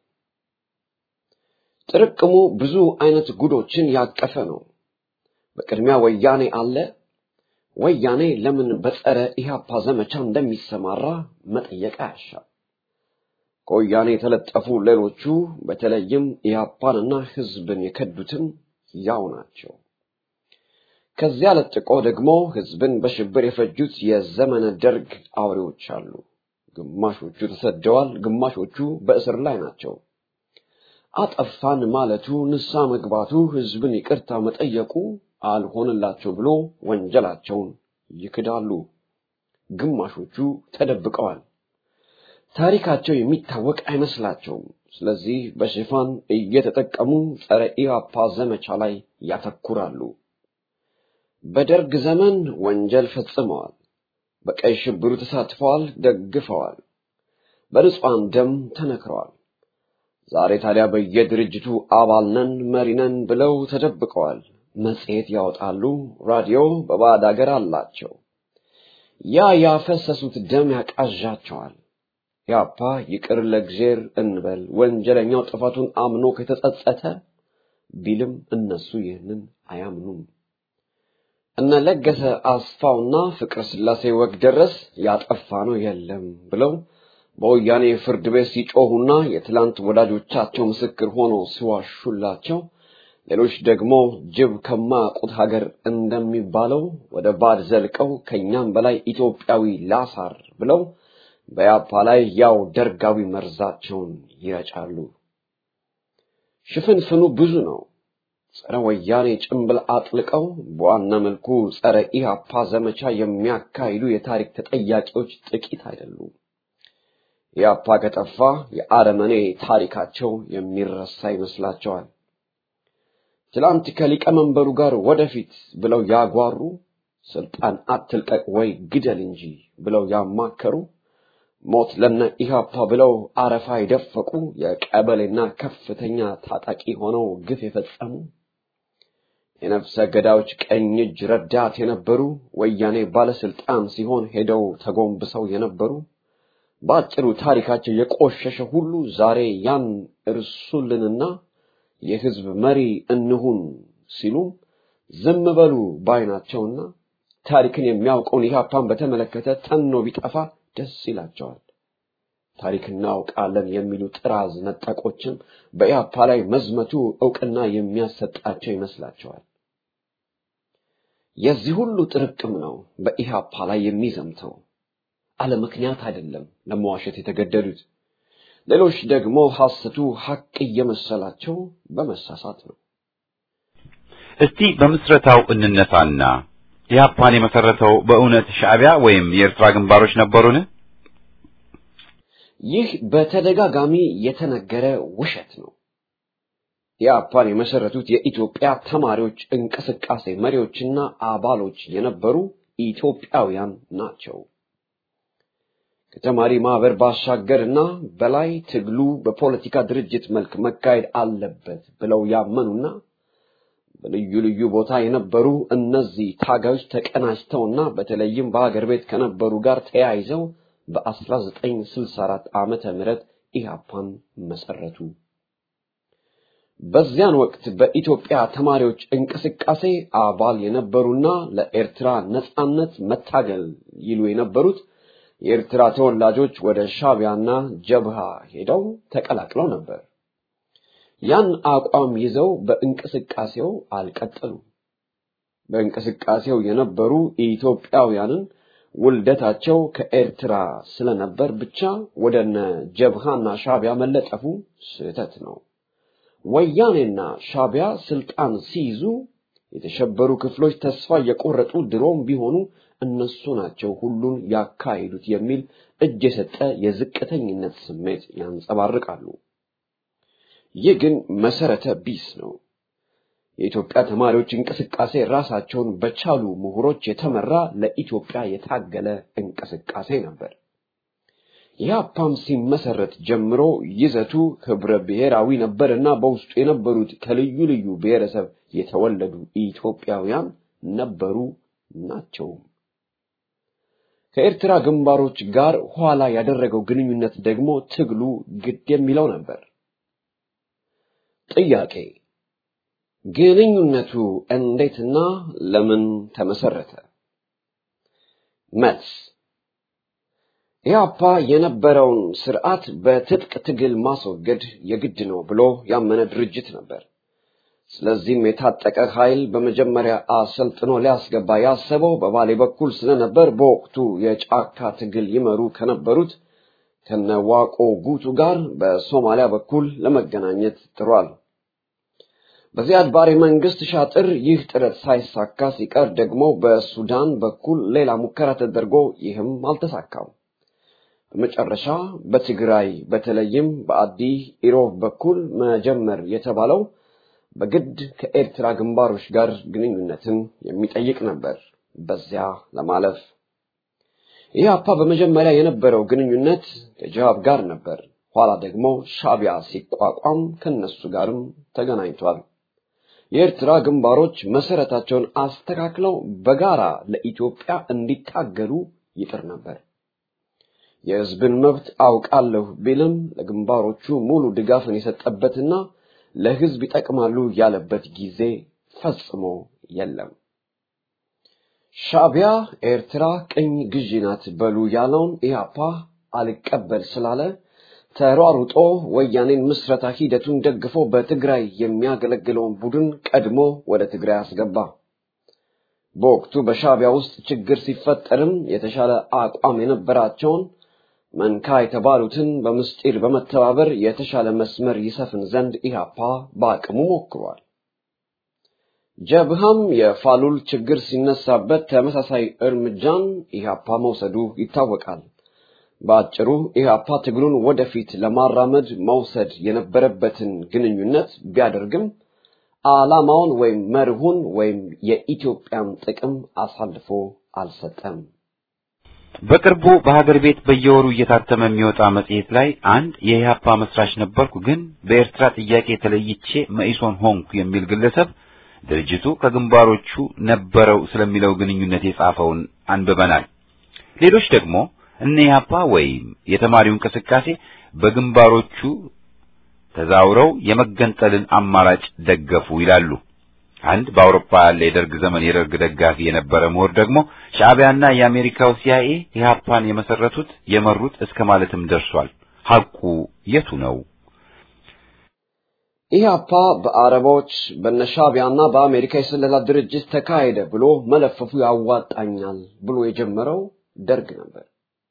ጥርቅሙ ብዙ አይነት ጉዶችን ያቀፈ ነው። በቅድሚያ ወያኔ አለ። ወያኔ ለምን በጸረ ኢህአፓ ዘመቻ እንደሚሰማራ መጠየቅ አያሻም። ከወያኔ የተለጠፉ ሌሎቹ በተለይም ኢህአፓንና ህዝብን የከዱትም ያው ናቸው። ከዚያ ለጥቆ ደግሞ ህዝብን በሽብር የፈጁት የዘመነ ደርግ አውሬዎች አሉ። ግማሾቹ ተሰደዋል፣ ግማሾቹ በእስር ላይ ናቸው። አጠፋን ማለቱ፣ ንስሐ መግባቱ፣ ህዝብን ይቅርታ መጠየቁ አልሆንላቸው ብሎ ወንጀላቸውን ይክዳሉ። ግማሾቹ ተደብቀዋል። ታሪካቸው የሚታወቅ አይመስላቸውም። ስለዚህ በሽፋን እየተጠቀሙ ጸረ ኢህአፓ ዘመቻ ላይ ያተኩራሉ። በደርግ ዘመን ወንጀል ፈጽመዋል። በቀይ ሽብሩ ተሳትፈዋል፣ ደግፈዋል። በንጹሃን ደም ተነክረዋል። ዛሬ ታዲያ በየድርጅቱ አባል ነን መሪ ነን ብለው ተደብቀዋል። መጽሔት ያወጣሉ፣ ራዲዮ በባዕድ አገር አላቸው። ያ ያፈሰሱት ደም ያቃዣቸዋል። ኢህአፓ ይቅር ለእግዚአብሔር እንበል ወንጀለኛው ጥፋቱን አምኖ ከተጸጸተ ቢልም እነሱ ይህንን አያምኑም። እነ ለገሰ አስፋውና ፍቅረ ስላሴ ወግደረስ ያጠፋ ነው የለም ብለው በወያኔ ፍርድ ቤት ሲጮሁና የትላንት ወዳጆቻቸው ምስክር ሆነው ሲዋሹላቸው፣ ሌሎች ደግሞ ጅብ ከማያውቁት ሀገር እንደሚባለው ወደ ባድ ዘልቀው ከኛም በላይ ኢትዮጵያዊ ላሳር ብለው በኢህአፓ ላይ ያው ደርጋዊ መርዛቸውን ይረጫሉ። ሽፍንፍኑ ብዙ ነው። ጸረ ወያኔ ጭምብል አጥልቀው በዋና መልኩ ጸረ ኢህአፓ ዘመቻ የሚያካሂዱ የታሪክ ተጠያቂዎች ጥቂት አይደሉም። ኢህአፓ ከጠፋ የአረመኔ ታሪካቸው የሚረሳ ይመስላቸዋል። ትላንት ከሊቀመንበሩ ጋር ወደፊት ብለው ያጓሩ፣ ስልጣን አትልቀቅ ወይ ግደል እንጂ ብለው ያማከሩ፣ ሞት ለነ ኢህአፓ ብለው አረፋ ይደፈቁ፣ የቀበሌና ከፍተኛ ታጣቂ ሆነው ግፍ የፈጸሙ፣ የነፍሰ ገዳዮች ቀኝ እጅ ረዳት የነበሩ፣ ወያኔ ባለስልጣን ሲሆን ሄደው ተጎንብሰው የነበሩ፣ ባጭሩ ታሪካቸው የቆሸሸ ሁሉ ዛሬ ያን እርሱልንና የህዝብ መሪ እንሁን ሲሉ ዝም በሉ ባይናቸውና ታሪክን የሚያውቀውን ኢህአፓን በተመለከተ ተኖ ቢጠፋ ደስ ይላቸዋል። ታሪክ እናውቃለን የሚሉ ጥራዝ ነጠቆችም በኢህአፓ ላይ መዝመቱ ዕውቅና የሚያሰጣቸው ይመስላቸዋል። የዚህ ሁሉ ጥርቅም ነው በኢህአፓ ላይ የሚዘምተው። አለ ምክንያት አይደለም ለመዋሸት የተገደዱት። ሌሎች ደግሞ ሐሰቱ ሐቅ እየመሰላቸው በመሳሳት ነው። እስቲ በምስረታው እንነሳና ኢህአፓን የመሰረተው በእውነት ሻዕቢያ ወይም የኤርትራ ግንባሮች ነበሩን? ይህ በተደጋጋሚ የተነገረ ውሸት ነው። ኢህአፓን የመሰረቱት የኢትዮጵያ ተማሪዎች እንቅስቃሴ መሪዎችና አባሎች የነበሩ ኢትዮጵያውያን ናቸው። ከተማሪ ማህበር ባሻገርና በላይ ትግሉ በፖለቲካ ድርጅት መልክ መካሄድ አለበት ብለው ያመኑና በልዩ ልዩ ቦታ የነበሩ እነዚህ ታጋዮች ተቀናጅተውና በተለይም በአገር ቤት ከነበሩ ጋር ተያይዘው በ1964 ዓመተ ምህረት ኢህአፓን መሰረቱ። በዚያን ወቅት በኢትዮጵያ ተማሪዎች እንቅስቃሴ አባል የነበሩና ለኤርትራ ነጻነት መታገል ይሉ የነበሩት የኤርትራ ተወላጆች ወደ ሻዕቢያና ጀብሃ ሄደው ተቀላቅለው ነበር። ያን አቋም ይዘው በእንቅስቃሴው አልቀጠሉም። በእንቅስቃሴው የነበሩ ኢትዮጵያውያንን ውልደታቸው ከኤርትራ ስለነበር ብቻ ወደነ ጀብሃና ሻዕቢያ መለጠፉ ስህተት ነው። ወያኔና ሻዕቢያ ስልጣን ሲይዙ የተሸበሩ ክፍሎች ተስፋ የቆረጡ ድሮም ቢሆኑ እነሱ ናቸው ሁሉን ያካሂዱት የሚል እጅ የሰጠ የዝቅተኝነት ስሜት ያንጸባርቃሉ። ይህ ግን መሰረተ ቢስ ነው። የኢትዮጵያ ተማሪዎች እንቅስቃሴ ራሳቸውን በቻሉ ምሁሮች የተመራ ለኢትዮጵያ የታገለ እንቅስቃሴ ነበር። ኢህአፓም ሲመሰረት ጀምሮ ይዘቱ ህብረ ብሔራዊ ነበርና በውስጡ የነበሩት ከልዩ ልዩ ብሔረሰብ የተወለዱ ኢትዮጵያውያን ነበሩ ናቸው። ከኤርትራ ግንባሮች ጋር ኋላ ያደረገው ግንኙነት ደግሞ ትግሉ ግድ የሚለው ነበር። ጥያቄ: ግንኙነቱ እንዴትና ለምን ተመሰረተ? መልስ: ኢህአፓ የነበረውን ስርዓት በትጥቅ ትግል ማስወገድ የግድ ነው ብሎ ያመነ ድርጅት ነበር። ስለዚህም የታጠቀ ኃይል በመጀመሪያ አሰልጥኖ ሊያስገባ ያሰበው በባሌ በኩል ስለነበር በወቅቱ የጫካ ትግል ይመሩ ከነበሩት ከነዋቆ ጉቱ ጋር በሶማሊያ በኩል ለመገናኘት ጥሯል። በዚያድ ባሬ መንግስት ሻጥር ይህ ጥረት ሳይሳካ ሲቀር ደግሞ በሱዳን በኩል ሌላ ሙከራ ተደርጎ ይህም አልተሳካም። በመጨረሻ በትግራይ በተለይም በአዲ ኢሮብ በኩል መጀመር የተባለው በግድ ከኤርትራ ግንባሮች ጋር ግንኙነትን የሚጠይቅ ነበር። በዚያ ለማለፍ ኢህአፓ በመጀመሪያ የነበረው ግንኙነት ከጃብ ጋር ነበር። ኋላ ደግሞ ሻዕቢያ ሲቋቋም ከነሱ ጋርም ተገናኝቷል። የኤርትራ ግንባሮች መሰረታቸውን አስተካክለው በጋራ ለኢትዮጵያ እንዲታገሉ ይጥር ነበር። የህዝብን መብት አውቃለሁ ቢልም ለግንባሮቹ ሙሉ ድጋፍን የሰጠበትና ለህዝብ ይጠቅማሉ ያለበት ጊዜ ፈጽሞ የለም። ሻዕቢያ ኤርትራ ቅኝ ግዢ ናት በሉ ያለውን ኢህአፓ አልቀበል ስላለ ተሯሩጦ ወያኔን ምስረታ ሂደቱን ደግፎ በትግራይ የሚያገለግለውን ቡድን ቀድሞ ወደ ትግራይ አስገባ። በወቅቱ በሻዕቢያ ውስጥ ችግር ሲፈጠርም የተሻለ አቋም የነበራቸውን መንካ የተባሉትን በምስጢር በመተባበር የተሻለ መስመር ይሰፍን ዘንድ ኢህአፓ በአቅሙ ሞክሯል። ጀብሃም የፋሉል ችግር ሲነሳበት ተመሳሳይ እርምጃን ኢህአፓ መውሰዱ ይታወቃል። በአጭሩ ኢህአፓ ትግሉን ወደፊት ለማራመድ መውሰድ የነበረበትን ግንኙነት ቢያደርግም ዓላማውን ወይም መርሁን ወይም የኢትዮጵያን ጥቅም አሳልፎ አልሰጠም። በቅርቡ በሀገር ቤት በየወሩ እየታተመ የሚወጣ መጽሔት ላይ አንድ የኢህአፓ መስራች ነበርኩ ግን በኤርትራ ጥያቄ ተለይቼ መኢሶን ሆንኩ የሚል ግለሰብ ድርጅቱ ከግንባሮቹ ነበረው ስለሚለው ግንኙነት የጻፈውን አንብበናል። ሌሎች ደግሞ እነ ኢህአፓ ወይም የተማሪው እንቅስቃሴ በግንባሮቹ ተዛውረው የመገንጠልን አማራጭ ደገፉ ይላሉ። አንድ በአውሮፓ ያለ የደርግ ዘመን የደርግ ደጋፊ የነበረ ምሁር ደግሞ ሻዕቢያና የአሜሪካው ሲአይኤ ኢህአፓን የመሰረቱት የመሩት እስከ ማለትም ደርሷል። ሐቁ የቱ ነው? ኢህአፓ በአረቦች በነሻዕቢያና በአሜሪካ የስለላ ድርጅት ተካሄደ ብሎ መለፈፉ ያዋጣኛል ብሎ የጀመረው ደርግ ነበር።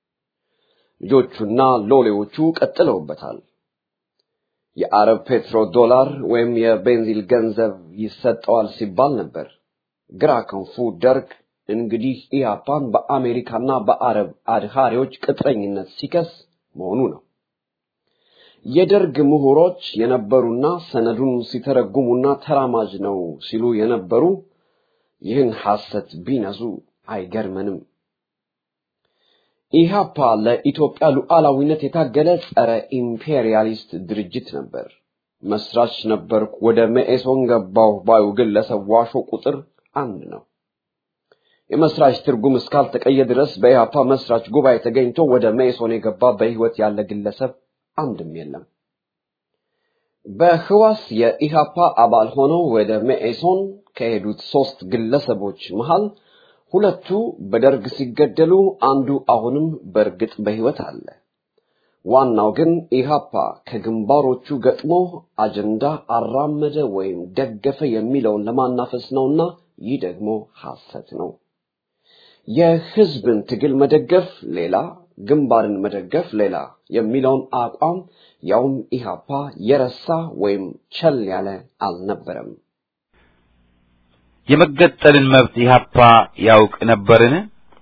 ልጆቹና ሎሌዎቹ ቀጥለውበታል። የአረብ ፔትሮ ዶላር ወይም የቤንዚል ገንዘብ ይሰጠዋል ሲባል ነበር። ግራ ክንፉ ደርግ እንግዲህ ኢህአፓን በአሜሪካና በአረብ አድሃሪዎች ቅጥረኝነት ሲከስ መሆኑ ነው። የደርግ ምሁሮች የነበሩና ሰነዱን ሲተረጉሙና ተራማጅ ነው ሲሉ የነበሩ ይህን ሐሰት ቢነሱ አይገርመንም። ኢህአፓ ለኢትዮጵያ ሉዓላዊነት የታገለ ጸረ ኢምፔሪያሊስት ድርጅት ነበር። መስራች ነበርኩ ወደ መኢሶን ገባው ባዩ ግለሰብ ዋሾ ቁጥር አንድ ነው። የመስራች ትርጉም እስካልተቀየ ድረስ በኢህአፓ መስራች ጉባኤ ተገኝቶ ወደ መኢሶን የገባ በህይወት ያለ ግለሰብ አንድም የለም። በህዋስ የኢህአፓ አባል ሆነው ወደ መኢሶን ከሄዱት ሶስት ግለሰቦች መሃል ሁለቱ በደርግ ሲገደሉ አንዱ አሁንም በርግጥ በህይወት አለ። ዋናው ግን ኢህአፓ ከግንባሮቹ ገጥሞ አጀንዳ አራመደ ወይም ደገፈ የሚለውን ለማናፈስ ነውና ይህ ደግሞ ሐሰት ነው። የህዝብን ትግል መደገፍ ሌላ፣ ግንባርን መደገፍ ሌላ የሚለውን አቋም ያውም ኢህአፓ የረሳ ወይም ቸል ያለ አልነበረም። የመገጠልን መብት ኢህአፓ ያውቅ ነበርን?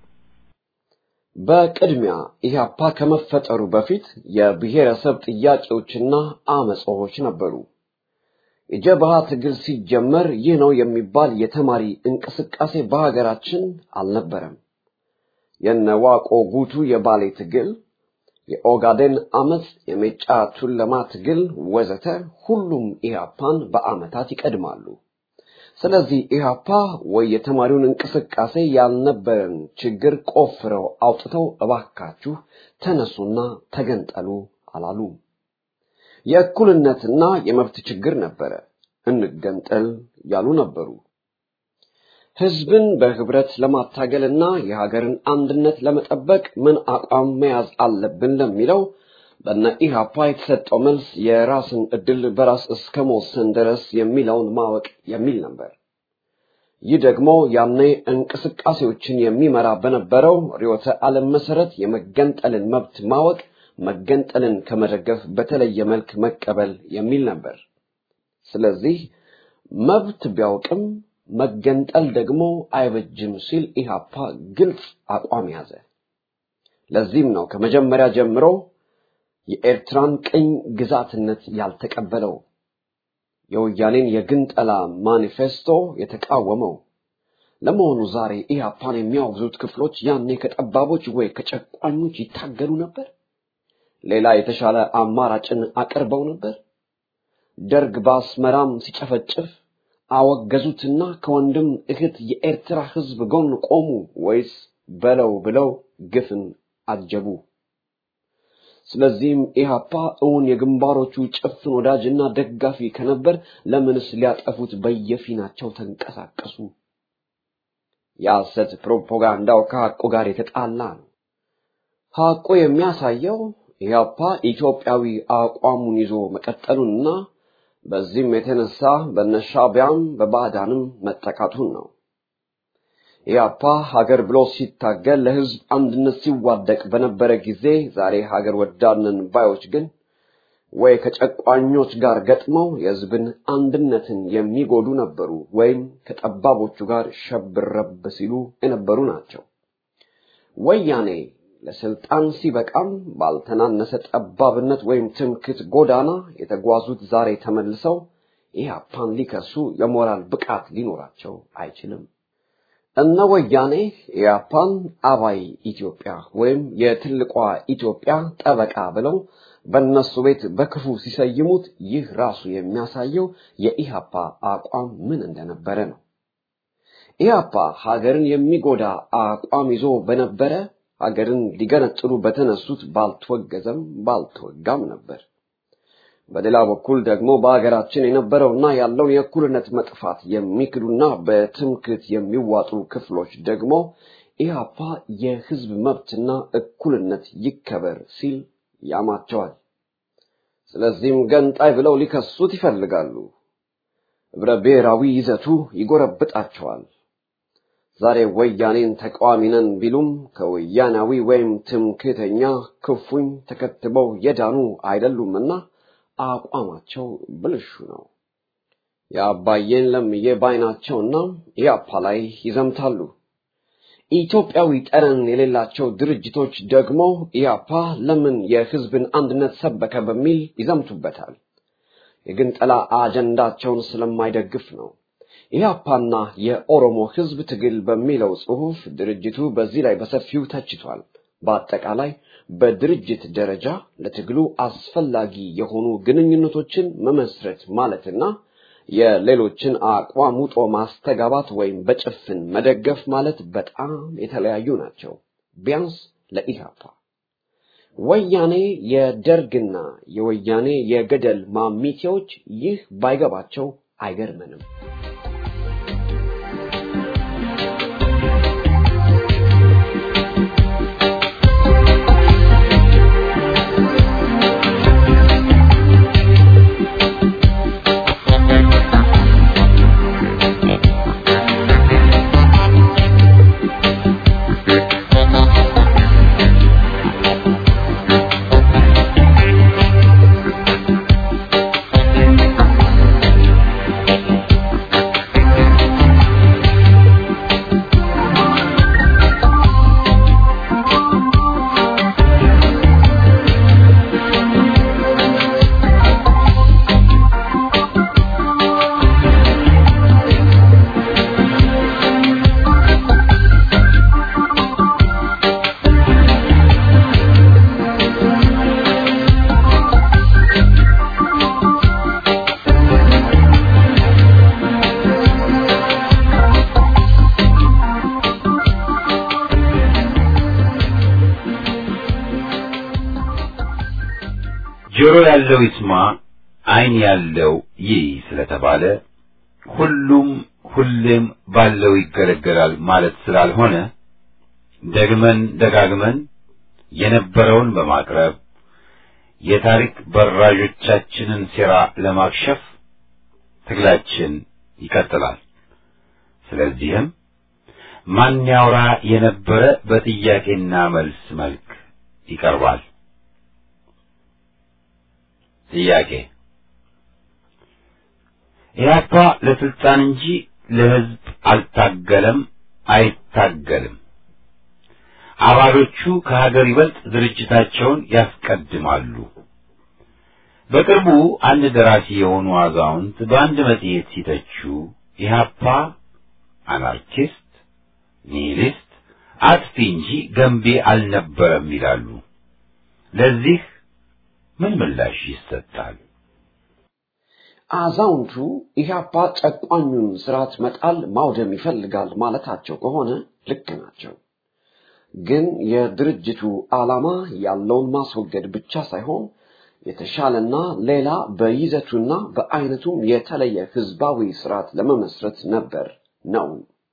በቅድሚያ ኢህአፓ ከመፈጠሩ በፊት የብሔረሰብ ጥያቄዎችና አመጾች ነበሩ። የጀብሃ ትግል ሲጀመር ይህ ነው የሚባል የተማሪ እንቅስቃሴ በሀገራችን አልነበረም። የነዋቆ ጉቱ የባሌ ትግል፣ የኦጋዴን አመጽ፣ የሜጫ ቱለማ ትግል ወዘተ ሁሉም ኢህአፓን በአመታት ይቀድማሉ። ስለዚህ ኢህአፓ ወይ የተማሪውን እንቅስቃሴ ያልነበረን ችግር ቆፍረው አውጥተው እባካችሁ ተነሱና ተገንጠሉ አላሉ። የእኩልነትና የመብት ችግር ነበረ፣ እንገንጠል ያሉ ነበሩ። ህዝብን በህብረት ለማታገልና የሀገርን አንድነት ለመጠበቅ ምን አቋም መያዝ አለብን ለሚለው በእነ ኢህአፓ የተሰጠው መልስ የራስን እድል በራስ እስከ መወሰን ድረስ የሚለውን ማወቅ የሚል ነበር። ይህ ደግሞ ያኔ እንቅስቃሴዎችን የሚመራ በነበረው ርዕዮተ ዓለም መሰረት የመገንጠልን መብት ማወቅ መገንጠልን ከመደገፍ በተለየ መልክ መቀበል የሚል ነበር። ስለዚህ መብት ቢያውቅም መገንጠል ደግሞ አይበጅም ሲል ኢህአፓ ግልጽ አቋም ያዘ። ለዚህም ነው ከመጀመሪያ ጀምሮ የኤርትራን ቅኝ ግዛትነት ያልተቀበለው፣ የወያኔን የግንጠላ ማኒፌስቶ የተቃወመው። ለመሆኑ ዛሬ ኢህአፓን የሚያወግዙት ክፍሎች ያኔ ከጠባቦች ወይ ከጨቋኞች ይታገሉ ነበር? ሌላ የተሻለ አማራጭን አቀርበው ነበር? ደርግ በአስመራም ሲጨፈጭፍ አወገዙትና ከወንድም እህት የኤርትራ ህዝብ ጎን ቆሙ ወይስ በለው ብለው ግፍን አጀቡ? ስለዚህም ኢህአፓ እውን የግንባሮቹ ጭፍን ወዳጅና ደጋፊ ከነበር ለምንስ ሊያጠፉት በየፊናቸው ተንቀሳቀሱ? የሐሰት ፕሮፓጋንዳው ከሐቁ ጋር የተጣላ ነው። ሐቁ የሚያሳየው ኢህአፓ ኢትዮጵያዊ አቋሙን ይዞ መቀጠሉንና በዚህም የተነሳ በነሻቢያም በባዕዳንም መጠቃቱን ነው። ኢህአፓ ሀገር ብሎ ሲታገል ለህዝብ አንድነት ሲዋደቅ በነበረ ጊዜ ዛሬ ሀገር ወዳድነን ባዮች ግን ወይ ከጨቋኞች ጋር ገጥመው የህዝብን አንድነትን የሚጎዱ ነበሩ ወይም ከጠባቦቹ ጋር ሸብረብ ሲሉ የነበሩ ናቸው። ወያኔ ለስልጣን ሲበቃም ባልተናነሰ ጠባብነት ወይም ትምክህት ጎዳና የተጓዙት ዛሬ ተመልሰው ኢህአፓን ሊከሱ የሞራል ብቃት ሊኖራቸው አይችልም። እነ ወያኔ ኢህአፓን አባይ ኢትዮጵያ ወይም የትልቋ ኢትዮጵያ ጠበቃ ብለው በእነሱ ቤት በክፉ ሲሰይሙት ይህ ራሱ የሚያሳየው የኢህአፓ አቋም ምን እንደነበረ ነው። ኢህአፓ ሀገርን የሚጎዳ አቋም ይዞ በነበረ ሀገርን ሊገነጥሉ በተነሱት ባልተወገዘም ባልተወጋም ነበር። በሌላ በኩል ደግሞ በአገራችን የነበረውና ያለው የእኩልነት መጥፋት የሚክዱና በትምክህት የሚዋጡ ክፍሎች ደግሞ ኢህአፓ የህዝብ መብትና እኩልነት ይከበር ሲል ያማቸዋል። ስለዚህም ገንጣይ ብለው ሊከሱት ይፈልጋሉ። ህብረ ብሔራዊ ይዘቱ ይጎረብጣቸዋል። ዛሬ ወያኔን ተቃዋሚ ነን ቢሉም ከወያናዊ ወይም ትምክህተኛ ክፉኝ ተከትበው የዳኑ አይደሉምና አቋማቸው ብልሹ ነው። የአባየን ለምዬ ባይናቸውና ኢህአፓ ላይ ይዘምታሉ። ኢትዮጵያዊ ጠረን የሌላቸው ድርጅቶች ደግሞ ኢህአፓ ለምን የህዝብን አንድነት ሰበከ በሚል ይዘምቱበታል። የግንጠላ አጀንዳቸውን ስለማይደግፍ ነው። ኢህአፓና የኦሮሞ ህዝብ ትግል በሚለው ጽሑፍ ድርጅቱ በዚህ ላይ በሰፊው ተችቷል። በአጠቃላይ በድርጅት ደረጃ ለትግሉ አስፈላጊ የሆኑ ግንኙነቶችን መመስረት ማለትና የሌሎችን አቋም ውጦ ማስተጋባት ወይም በጭፍን መደገፍ ማለት በጣም የተለያዩ ናቸው። ቢያንስ ለኢህአፓ ወያኔ የደርግና የወያኔ የገደል ማሚቴዎች ይህ ባይገባቸው አይገርመንም። ጆሮ ያለው ይስማ አይን ያለው ይይ ስለተባለ ሁሉም ሁሌም ባለው ይገለገላል ማለት ስላልሆነ ደግመን ደጋግመን የነበረውን በማቅረብ የታሪክ በራዦቻችንን ሴራ ለማክሸፍ ትግላችን ይቀጥላል። ስለዚህም ማን ያውራ የነበረ በጥያቄና መልስ መልክ ይቀርባል። ጥያቄ ኢህአፓ ለስልጣን እንጂ ለህዝብ አልታገለም አይታገልም። አባሎቹ ከሀገር ይበልጥ ድርጅታቸውን ያስቀድማሉ። በቅርቡ አንድ ደራሲ የሆኑ አዛውንት በአንድ መጽሔት ሲተቹ ኢህአፓ አናርኪስት፣ ኒሂሊስት፣ አጥፊ እንጂ ገንቢ አልነበረም ይላሉ። ለዚህ ምን ምላሽ ይሰጣል? አዛውንቱ ኢህአፓ ጨቋኙን ስርዓት መጣል ማውደም ይፈልጋል ማለታቸው ከሆነ ልክ ናቸው። ግን የድርጅቱ ዓላማ ያለውን ማስወገድ ብቻ ሳይሆን የተሻለና ሌላ በይዘቱና በአይነቱም የተለየ ህዝባዊ ስርዓት ለመመስረት ነበር ነው።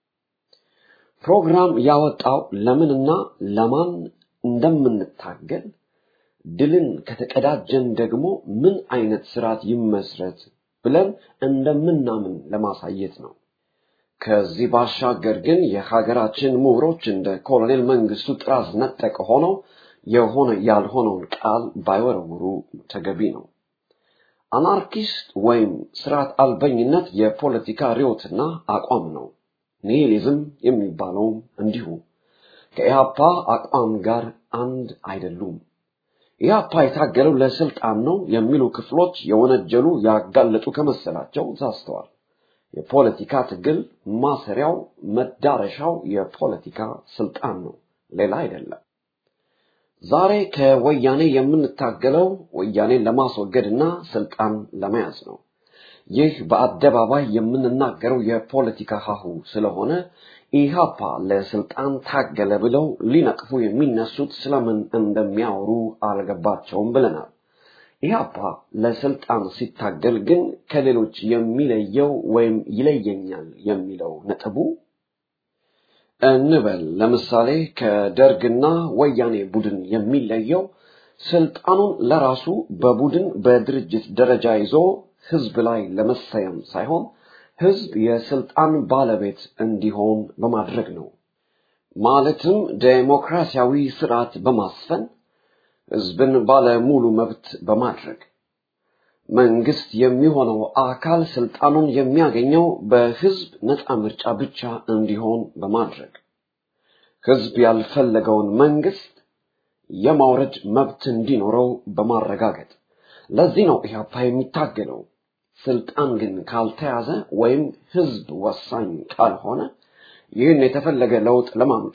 ፕሮግራም ያወጣው ለምንና ለማን እንደምንታገል ድልን ከተቀዳጀን ደግሞ ምን አይነት ስርዓት ይመስረት ብለን እንደምናምን ለማሳየት ነው። ከዚህ ባሻገር ግን የሀገራችን ምሁሮች እንደ ኮሎኔል መንግስቱ ጥራዝ ነጠቅ ሆነው የሆነ ያልሆነውን ቃል ባይወረውሩ ተገቢ ነው። አናርኪስት ወይም ስርዓት አልበኝነት የፖለቲካ ርዕዮትና አቋም ነው። ኒሂሊዝም የሚባለው እንዲሁ ከኢህአፓ አቋም ጋር አንድ አይደሉም። ኢህአፓ የታገለው ለስልጣን ነው የሚሉ ክፍሎች የወነጀሉ ያጋለጡ ከመሰላቸው ተሳስተዋል። የፖለቲካ ትግል ማሰሪያው መዳረሻው የፖለቲካ ስልጣን ነው፣ ሌላ አይደለም። ዛሬ ከወያኔ የምንታገለው ወያኔን ለማስወገድና ስልጣን ለመያዝ ነው። ይህ በአደባባይ የምንናገረው የፖለቲካ ሀሁ ስለሆነ ኢህአፓ ለስልጣን ታገለ ብለው ሊነቅፉ የሚነሱት ስለምን እንደሚያወሩ አልገባቸውም ብለናል። ኢህአፓ ለስልጣን ሲታገል ግን ከሌሎች የሚለየው ወይም ይለየኛል የሚለው ነጥቡ እንበል ለምሳሌ ከደርግና ወያኔ ቡድን የሚለየው ስልጣኑን ለራሱ በቡድን በድርጅት ደረጃ ይዞ ህዝብ ላይ ለመሰየም ሳይሆን ህዝብ የስልጣን ባለቤት እንዲሆን በማድረግ ነው። ማለትም ዴሞክራሲያዊ ስርዓት በማስፈን ህዝብን ባለ ሙሉ መብት በማድረግ መንግስት የሚሆነው አካል ስልጣኑን የሚያገኘው በህዝብ ነፃ ምርጫ ብቻ እንዲሆን በማድረግ ህዝብ ያልፈለገውን መንግስት የማውረድ መብት እንዲኖረው በማረጋገጥ ለዚህ ነው ኢህአፓ የሚታገለው። ስልጣን ግን ካልተያዘ ወይም ህዝብ ወሳኝ ካልሆነ ይህን የተፈለገ ለውጥ ለማምጣት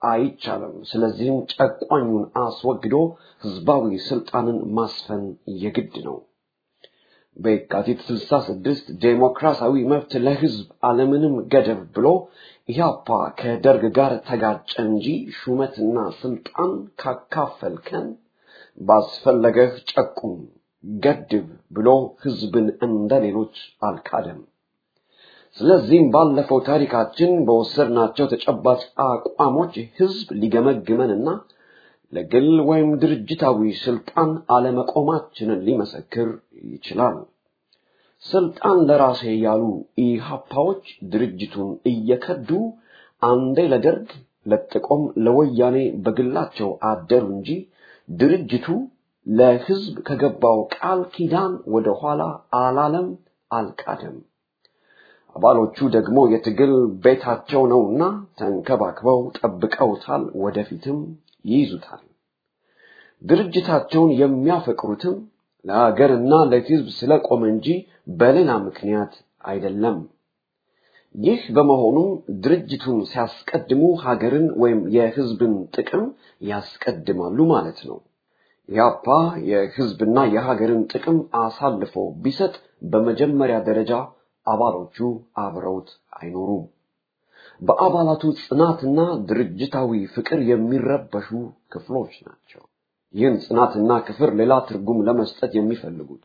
አይቻልም። ስለዚህም ጨቋኙን አስወግዶ ህዝባዊ ስልጣንን ማስፈን የግድ ነው። በየካቲት ስልሳ ስድስት ዴሞክራሲያዊ መብት ለህዝብ አለምንም ገደብ ብሎ ኢህአፓ ከደርግ ጋር ተጋጨ እንጂ ሹመትና ስልጣን ካካፈልከን ባስፈለገህ ጨቁም ገድብ ብሎ ህዝብን እንደሌሎች አልካደም። ስለዚህም ባለፈው ታሪካችን በወሰድናቸው ተጨባጭ አቋሞች ህዝብ ሊገመግመንና ለግል ወይም ድርጅታዊ ስልጣን አለመቆማችንን ሊመሰክር ይችላል። ስልጣን ለራሴ ያሉ ኢህአፓዎች ድርጅቱን እየከዱ አንዴ ለደርግ ለጥቆም ለወያኔ በግላቸው አደሩ እንጂ ድርጅቱ ለህዝብ ከገባው ቃል ኪዳን ወደ ኋላ አላለም፣ አልካደም። አባሎቹ ደግሞ የትግል ቤታቸው ነውና ተንከባክበው ጠብቀውታል፣ ወደፊትም ይይዙታል። ድርጅታቸውን የሚያፈቅሩትም ለሀገርና ለህዝብ ስለቆመ እንጂ በሌላ ምክንያት አይደለም። ይህ በመሆኑ ድርጅቱን ሲያስቀድሙ ሀገርን ወይም የህዝብን ጥቅም ያስቀድማሉ ማለት ነው። ኢህአፓ የህዝብና የሀገርን ጥቅም አሳልፎ ቢሰጥ በመጀመሪያ ደረጃ አባሎቹ አብረውት አይኖሩም። በአባላቱ ጽናትና ድርጅታዊ ፍቅር የሚረበሹ ክፍሎች ናቸው ይህን ጽናትና ክፍር ሌላ ትርጉም ለመስጠት የሚፈልጉት።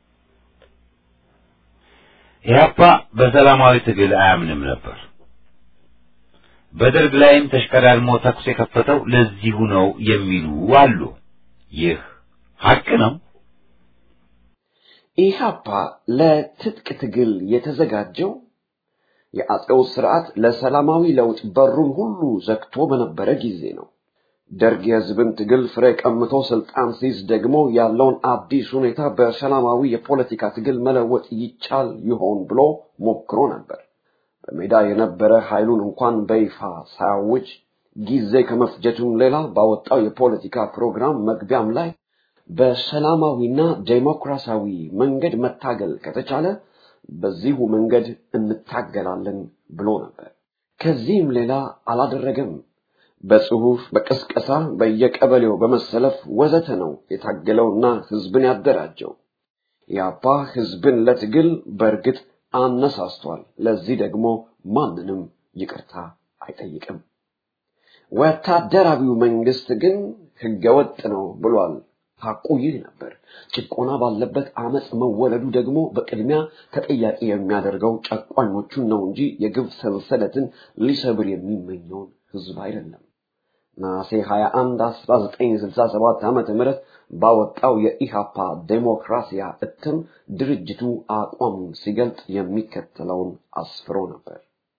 ኢህአፓ በሰላማዊ ትግል አያምንም ነበር። በደርግ ላይም ተሽቀዳድሞ ተኩስ የከፈተው ለዚሁ ነው የሚሉ አሉ። ይህ ሐቅ ነው። ኢህአፓ ለትጥቅ ትግል የተዘጋጀው የአጼው ስርዓት ለሰላማዊ ለውጥ በሩን ሁሉ ዘግቶ በነበረ ጊዜ ነው። ደርግ የህዝብን ትግል ፍሬ ቀምቶ ስልጣን ሲይዝ ደግሞ ያለውን አዲስ ሁኔታ በሰላማዊ የፖለቲካ ትግል መለወጥ ይቻል ይሆን ብሎ ሞክሮ ነበር። በሜዳ የነበረ ኃይሉን እንኳን በይፋ ሳያውጅ ጊዜ ከመፍጀቱም ሌላ ባወጣው የፖለቲካ ፕሮግራም መግቢያም ላይ በሰላማዊና ዴሞክራሲያዊ መንገድ መታገል ከተቻለ በዚሁ መንገድ እንታገላለን ብሎ ነበር። ከዚህም ሌላ አላደረገም። በጽሁፍ በቅስቀሳ በየቀበሌው በመሰለፍ ወዘተ ነው የታገለውና ህዝብን ያደራጀው። ኢህአፓ ህዝብን ለትግል በርግጥ አነሳስቷል። ለዚህ ደግሞ ማንንም ይቅርታ አይጠይቅም። ወታደራዊው መንግስት ግን ህገወጥ ነው ብሏል። ሐቁ ይህ ነበር። ጭቆና ባለበት አመጽ መወለዱ ደግሞ በቅድሚያ ተጠያቂ የሚያደርገው ጨቋኞቹን ነው እንጂ የግፍ ሰንሰለትን ሊሰብር የሚመኘውን ህዝብ አይደለም። ነሐሴ ሃያ አንድ አስራ ዘጠኝ ስልሳ ሰባት ዓመተ ምህረት ባወጣው የኢህአፓ ዴሞክራሲያ እትም ድርጅቱ አቋሙን ሲገልጽ የሚከተለውን አስፍሮ ነበር።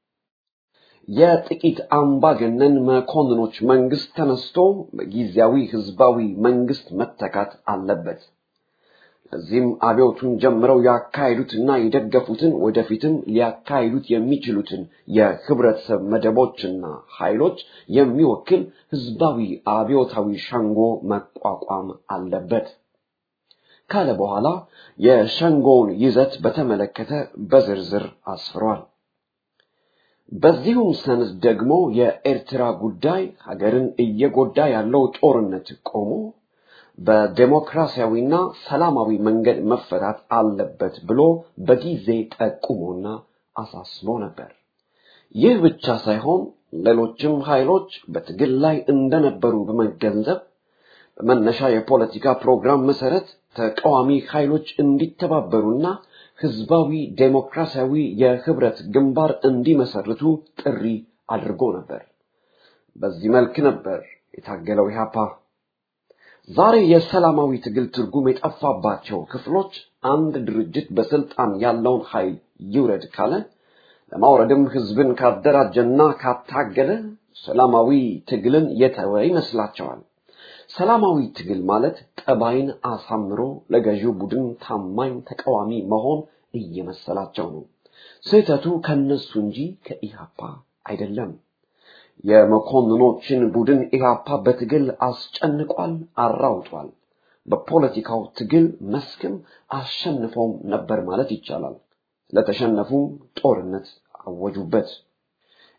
የጥቂት አምባገነን መኮንኖች መንግስት ተነስቶ በጊዜያዊ ህዝባዊ መንግስት መተካት አለበት። ለዚህም አብዮቱን ጀምረው ያካሄዱትና የደገፉትን ወደፊትም ሊያካሂዱት የሚችሉትን የህብረተሰብ መደቦችና ኃይሎች የሚወክል ህዝባዊ አብዮታዊ ሸንጎ መቋቋም አለበት ካለ በኋላ የሸንጎውን ይዘት በተመለከተ በዝርዝር አስፍሯል። በዚሁም ሰነድ ደግሞ የኤርትራ ጉዳይ ሀገርን እየጎዳ ያለው ጦርነት ቆሞ በዴሞክራሲያዊና ሰላማዊ መንገድ መፈታት አለበት ብሎ በጊዜ ጠቁሞና አሳስቦ ነበር። ይህ ብቻ ሳይሆን ሌሎችም ኃይሎች በትግል ላይ እንደነበሩ በመገንዘብ በመነሻ የፖለቲካ ፕሮግራም መሰረት ተቃዋሚ ኃይሎች እንዲተባበሩና ህዝባዊ ዴሞክራሲያዊ የህብረት ግንባር እንዲመሰርቱ ጥሪ አድርጎ ነበር። በዚህ መልክ ነበር የታገለው ኢህአፓ። ዛሬ የሰላማዊ ትግል ትርጉም የጠፋባቸው ክፍሎች አንድ ድርጅት በስልጣን ያለውን ኃይል ይውረድ ካለ ለማውረድም ህዝብን ካደራጀና ካታገለ ሰላማዊ ትግልን የተወ ይመስላቸዋል። ሰላማዊ ትግል ማለት ጠባይን አሳምሮ ለገዢው ቡድን ታማኝ ተቃዋሚ መሆን እየመሰላቸው ነው። ስህተቱ ከነሱ እንጂ ከኢህአፓ አይደለም። የመኮንኖችን ቡድን ኢህአፓ በትግል አስጨንቋል፣ አራውጧል። በፖለቲካው ትግል መስክም አሸንፈውም ነበር ማለት ይቻላል። ለተሸነፉ ጦርነት አወጁበት።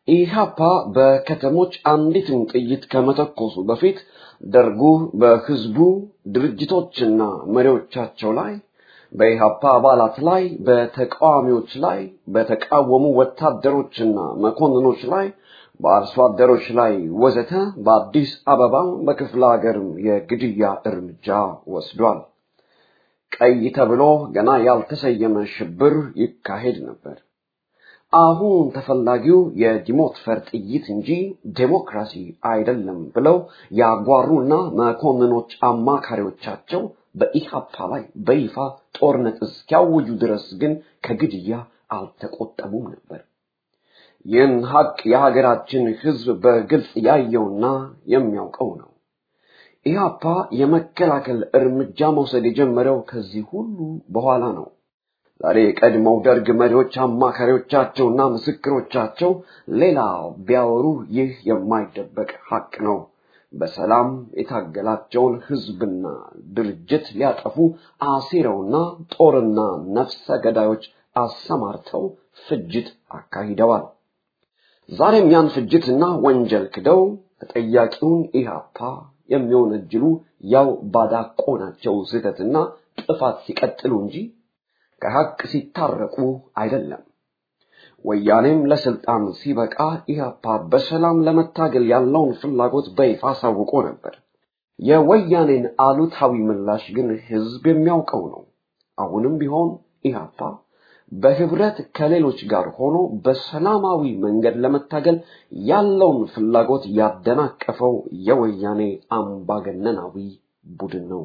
ኢህአፓ በከተሞች አንዲትን ጥይት ከመተኮሱ በፊት ደርጉ በህዝቡ ድርጅቶችና መሪዎቻቸው ላይ በኢህአፓ አባላት ላይ በተቃዋሚዎች ላይ በተቃወሙ ወታደሮችና መኮንኖች ላይ በአርሶ አደሮች ላይ ወዘተ በአዲስ አበባ በክፍለ ሀገርም የግድያ እርምጃ ወስዷል። ቀይ ተብሎ ገና ያልተሰየመ ሽብር ይካሄድ ነበር። አሁን ተፈላጊው የዲሞክራሲ ጥይት እንጂ ዴሞክራሲ አይደለም ብለው ያጓሩና መኮንኖች አማካሪዎቻቸው በኢህአፓ ላይ በይፋ ጦርነት እስኪያውጁ ድረስ ግን ከግድያ አልተቆጠቡም ነበር። ይህን ሀቅ የሀገራችን ህዝብ በግልጽ ያየውና የሚያውቀው ነው። ኢህአፓ የመከላከል እርምጃ መውሰድ የጀመረው ከዚህ ሁሉ በኋላ ነው። ዛሬ ቀድሞው ደርግ መሪዎች አማካሪዎቻቸውና ምስክሮቻቸው ሌላ ቢያወሩ ይህ የማይደበቅ ሀቅ ነው። በሰላም የታገላቸውን ህዝብና ድርጅት ሊያጠፉ አሲረውና ጦርና ነፍሰ ገዳዮች አሰማርተው ፍጅት አካሂደዋል። ዛሬም ያን ፍጅትና ወንጀል ክደው ተጠያቂውን ኢህአፓ የሚወነጅሉ ያው ባዳቆናቸው ስህተትና ጥፋት ሲቀጥሉ እንጂ ከሀቅ ሲታረቁ አይደለም። ወያኔም ለስልጣን ሲበቃ ኢህአፓ በሰላም ለመታገል ያለውን ፍላጎት በይፋ አሳውቆ ነበር። የወያኔን አሉታዊ ምላሽ ግን ህዝብ የሚያውቀው ነው። አሁንም ቢሆን ኢህአፓ በህብረት ከሌሎች ጋር ሆኖ በሰላማዊ መንገድ ለመታገል ያለውን ፍላጎት ያደናቀፈው የወያኔ አምባገነናዊ ቡድን ነው።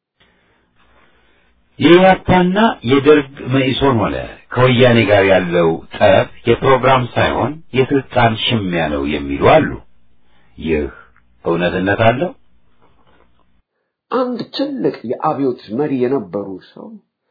የኢህአፓና የደርግ መኢሶን ሆነ ከወያኔ ጋር ያለው ጠብ የፕሮግራም ሳይሆን የስልጣን ሽሚያ ነው የሚሉ አሉ። ይህ እውነትነት አለው? አንድ ትልቅ የአብዮት መሪ የነበሩ ሰው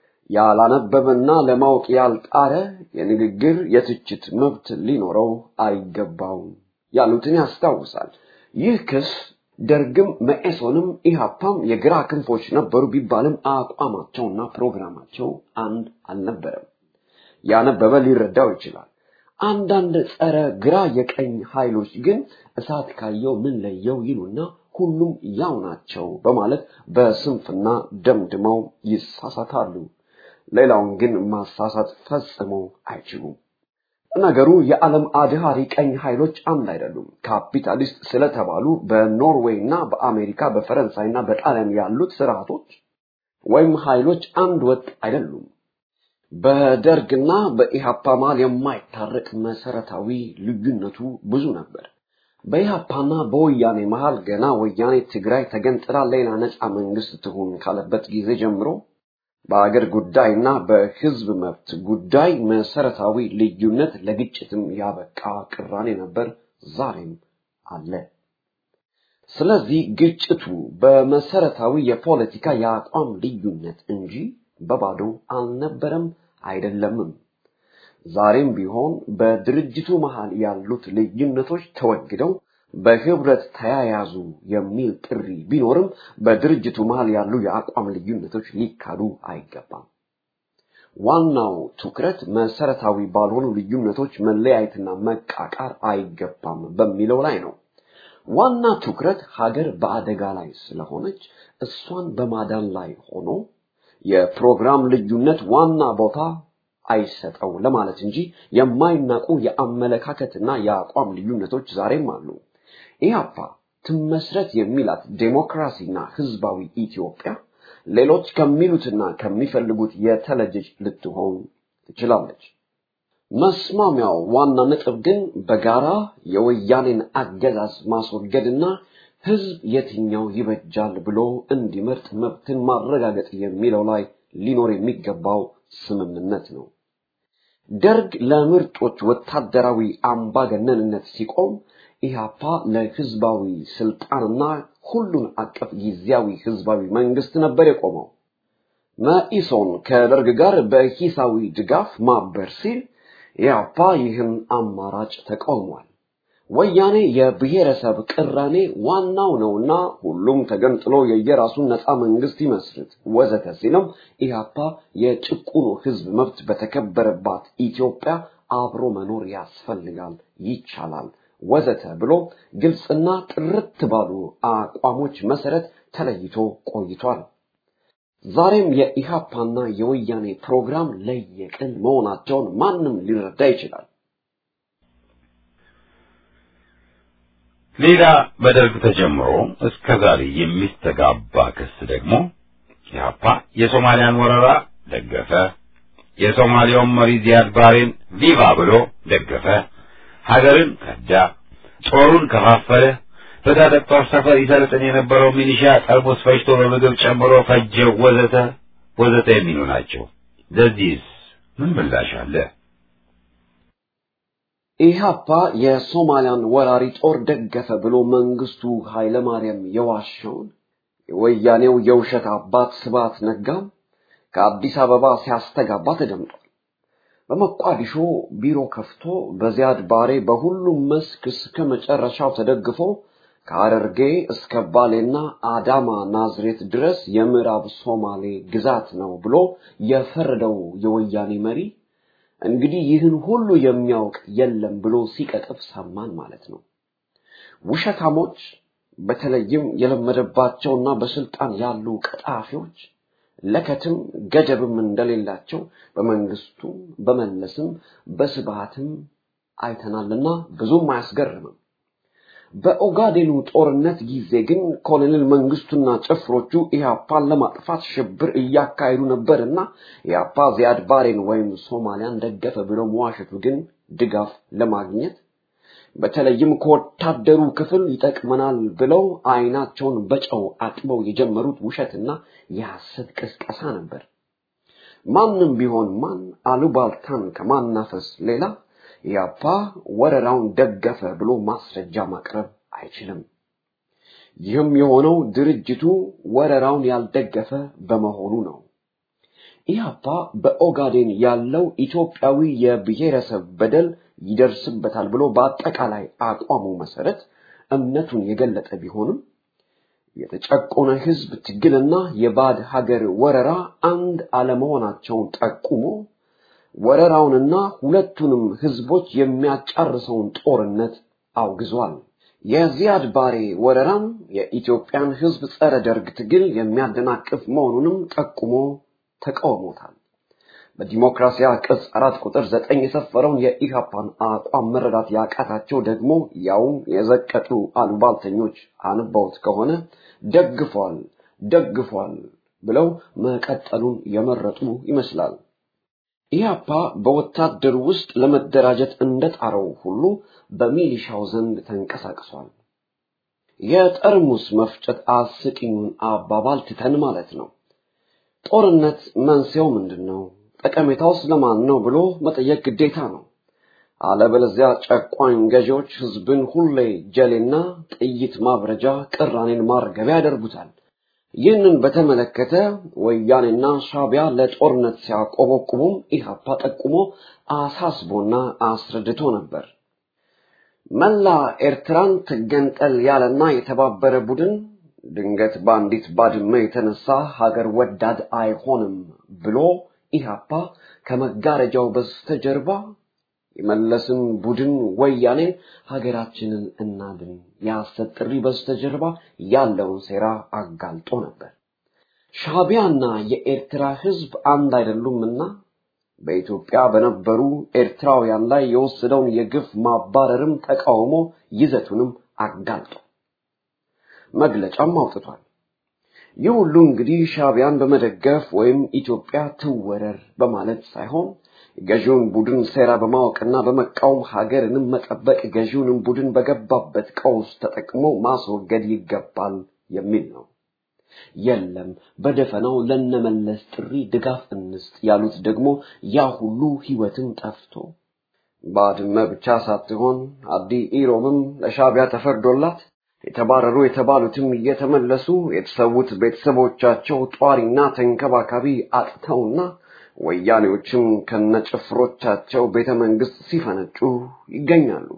ያላነበበና ለማወቅ ያልጣረ የንግግር የትችት መብት ሊኖረው አይገባውም ያሉትን ያስታውሳል። ይህ ክስ ደርግም መኢሶንም ኢህአፓም የግራ ክንፎች ነበሩ ቢባልም አቋማቸውና ፕሮግራማቸው አንድ አልነበረም። ያነበበ ሊረዳው ይችላል። አንዳንድ ጸረ ግራ የቀኝ ኃይሎች ግን እሳት ካየው ምን ለየው ይሉና ሁሉም ያው ናቸው በማለት በስንፍና ደምድመው ይሳሳታሉ። ሌላውን ግን ማሳሳት ፈጽሞ አይችሉም። ነገሩ የዓለም አድሃሪ ቀኝ ኃይሎች አንድ አይደሉም። ካፒታሊስት ስለተባሉ በኖርዌይና በአሜሪካ በፈረንሳይና በጣሊያን ያሉት ስርዓቶች ወይም ኃይሎች አንድ ወጥ አይደሉም። በደርግና በኢህአፓ መሃል የማይታረቅ መሰረታዊ ልዩነቱ ብዙ ነበር። በኢህአፓና በወያኔ መሃል ገና ወያኔ ትግራይ ተገንጥላ ሌላ ነፃ መንግስት ትሁን ካለበት ጊዜ ጀምሮ በአገር ጉዳይና በህዝብ መብት ጉዳይ መሰረታዊ ልዩነት ለግጭትም ያበቃ ቅራኔ ነበር፣ ዛሬም አለ። ስለዚህ ግጭቱ በመሰረታዊ የፖለቲካ የአቋም ልዩነት እንጂ በባዶ አልነበረም አይደለምም። ዛሬም ቢሆን በድርጅቱ መሃል ያሉት ልዩነቶች ተወግደው በህብረት ተያያዙ የሚል ጥሪ ቢኖርም በድርጅቱ መሃል ያሉ የአቋም ልዩነቶች ሊካዱ አይገባም። ዋናው ትኩረት መሰረታዊ ባልሆኑ ልዩነቶች መለያየትና መቃቃር አይገባም በሚለው ላይ ነው። ዋና ትኩረት ሀገር በአደጋ ላይ ስለሆነች እሷን በማዳን ላይ ሆኖ የፕሮግራም ልዩነት ዋና ቦታ አይሰጠው ለማለት እንጂ የማይናቁ የአመለካከትና የአቋም ልዩነቶች ዛሬም አሉ። ኢህአፓ ትመስረት የሚላት ዴሞክራሲና ህዝባዊ ኢትዮጵያ ሌሎች ከሚሉትና ከሚፈልጉት የተለየች ልትሆን ትችላለች። መስማሚያው ዋና ነጥብ ግን በጋራ የወያኔን አገዛዝ ማስወገድና ህዝብ የትኛው ይበጃል ብሎ እንዲመርጥ መብትን ማረጋገጥ የሚለው ላይ ሊኖር የሚገባው ስምምነት ነው። ደርግ ለምርጦች ወታደራዊ አምባገነንነት ሲቆም ኢህአፓ ለህዝባዊ ስልጣንና ሁሉን አቀፍ ጊዜያዊ ህዝባዊ መንግስት ነበር የቆመው። መኢሶን ከደርግ ጋር በሂሳዊ ድጋፍ ማበር ሲል ኢህአፓ ይህን አማራጭ ተቃውሟል። ወያኔ የብሔረሰብ ቅራኔ ዋናው ነውና ሁሉም ተገንጥሎ የየራሱን ነፃ መንግስት ይመስርት ወዘተ ሲልም ኢህአፓ የጭቁኑ ህዝብ መብት በተከበረባት ኢትዮጵያ አብሮ መኖር ያስፈልጋል ይቻላል ወዘተ ብሎ ግልጽና ጥርት ባሉ አቋሞች መሰረት ተለይቶ ቆይቷል። ዛሬም የኢሃፓና የወያኔ ፕሮግራም ለየቅል መሆናቸውን ማንም ሊረዳ ይችላል። ሌላ በደርግ ተጀምሮ እስከዛሬ የሚስተጋባ ክስ ደግሞ ኢሃፓ የሶማሊያን ወረራ ደገፈ፣ የሶማሊያውን መሪ ዚያድ ባሬን ቪቫ ብሎ ደገፈ፣ ሀገርን ከዳ፣ ጦሩን ከፋፈለ፣ በታጠቅ ሰፈር ይሰለጥን የነበረው ሚሊሻ ጠርሙስ ፈጅቶ በምግብ ጨምሮ ፈጀው ወዘተ ወዘተ የሚሉ ናቸው። ለዚህስ ምን ምላሽ አለ? ኢሃፓ የሶማሊያን ወራሪ ጦር ደገፈ ብሎ መንግስቱ ኃይለ ማርያም የዋሸውን የወያኔው የውሸት አባት ስብሐት ነጋም ከአዲስ አበባ ሲያስተጋባ ተደምጧል። በመቋዲሾ ቢሮ ከፍቶ በዚያድ ባሬ በሁሉም መስክ እስከ መጨረሻው ተደግፎ ከሐረርጌ እስከ ባሌና አዳማ ናዝሬት ድረስ የምዕራብ ሶማሌ ግዛት ነው ብሎ የፈረደው የወያኔ መሪ እንግዲህ ይህን ሁሉ የሚያውቅ የለም ብሎ ሲቀጥፍ ሰማን ማለት ነው። ውሸታሞች በተለይም የለመደባቸውና በስልጣን ያሉ ቀጣፊዎች ለከትም ገደብም እንደሌላቸው በመንግስቱ በመለስም በስብሐትም አይተናልና ብዙም አያስገርምም። በኦጋዴኑ ጦርነት ጊዜ ግን ኮሎኔል መንግስቱና ጭፍሮቹ ኢሃፓን ለማጥፋት ሽብር እያካሄዱ ነበርና ኢሃፓ ዚያድ ባሬን ወይም ሶማሊያን ደገፈ ብሎ መዋሸቱ ግን ድጋፍ ለማግኘት በተለይም ከወታደሩ ክፍል ይጠቅመናል ብለው አይናቸውን በጨው አጥበው የጀመሩት ውሸትና የሐሰት ቅስቀሳ ነበር። ማንም ቢሆን ማን አሉባልታን ከማናፈስ ሌላ ኢሃፓ ወረራውን ደገፈ ብሎ ማስረጃ ማቅረብ አይችልም። ይህም የሆነው ድርጅቱ ወረራውን ያልደገፈ በመሆኑ ነው። ኢሃፓ በኦጋዴን ያለው ኢትዮጵያዊ የብሔረሰብ በደል ይደርስበታል ብሎ በአጠቃላይ አቋሙ መሰረት እምነቱን የገለጠ ቢሆንም የተጨቆነ ህዝብ ትግልና የባድ ሀገር ወረራ አንድ አለመሆናቸውን ጠቁሞ ወረራውንና ሁለቱንም ህዝቦች የሚያጫርሰውን ጦርነት አውግዟል። የዚያድ ባሬ ወረራም የኢትዮጵያን ህዝብ ጸረ ደርግ ትግል የሚያደናቅፍ መሆኑንም ጠቁሞ ተቃውሞታል። በዲሞክራሲያ ቅጽ አራት ቁጥር ዘጠኝ የሰፈረውን የኢሃፓን አቋም መረዳት ያቃታቸው ደግሞ ያው የዘቀጡ አሉባልተኞች አንባውት ከሆነ ደግፏል ደግፏል ብለው መቀጠሉን የመረጡ ይመስላል። ኢሃፓ በወታደር ውስጥ ለመደራጀት እንደጣረው ሁሉ በሚሊሻው ዘንድ ተንቀሳቅሷል። የጠርሙስ መፍጨት አስቂኙን አባባል ትተን ማለት ነው። ጦርነት መንስኤው ምንድነው? ጠቀሜታው ስለማን ነው ብሎ መጠየቅ ግዴታ ነው። አለበለዚያ ጨቋኝ ገዢዎች ህዝብን ሁሌ ጀሌና ጥይት ማብረጃ ቅራኔን ማርገቢያ ያደርጉታል። ይህንን በተመለከተ ወያኔና ሻቢያ ለጦርነት ሲያቆበቁቡም ኢሃፓ ጠቁሞ አሳስቦና አስረድቶ ነበር። መላ ኤርትራን ትገንጠል ያለና የተባበረ ቡድን ድንገት ባንዲት ባድመ የተነሳ ሀገር ወዳድ አይሆንም ብሎ ኢሃፓ ከመጋረጃው በስተጀርባ የመለስን ቡድን ወያኔ ሀገራችንን እናድን ያሰጥ ጥሪ በስተጀርባ ያለውን ሴራ አጋልጦ ነበር። ሻቢያና የኤርትራ ህዝብ አንድ አይደሉምና በኢትዮጵያ በነበሩ ኤርትራውያን ላይ የወሰደውን የግፍ ማባረርም ተቃውሞ ይዘቱንም አጋልጦ መግለጫም አውጥቷል። ይህ ሁሉ እንግዲህ ሻቢያን በመደገፍ ወይም ኢትዮጵያ ትወረር በማለት ሳይሆን ገዢውን ቡድን ሴራ በማወቅና በመቃወም ሀገርንም መጠበቅ ገዢውንም ቡድን በገባበት ቀውስ ተጠቅሞ ማስወገድ ይገባል የሚል ነው። የለም በደፈናው ለነመለስ ጥሪ ድጋፍ እንስጥ ያሉት ደግሞ ያ ሁሉ ህይወትን ጠፍቶ ባድመ ብቻ ሳትሆን አዲ ኢሮብም ለሻቢያ ተፈርዶላት የተባረሩ የተባሉትም እየተመለሱ የተሰዉት ቤተሰቦቻቸው ጧሪና ተንከባካቢ አጥተውና ወያኔዎችም ከነጭፍሮቻቸው ቤተ መንግስት ሲፈነጩ ይገኛሉ።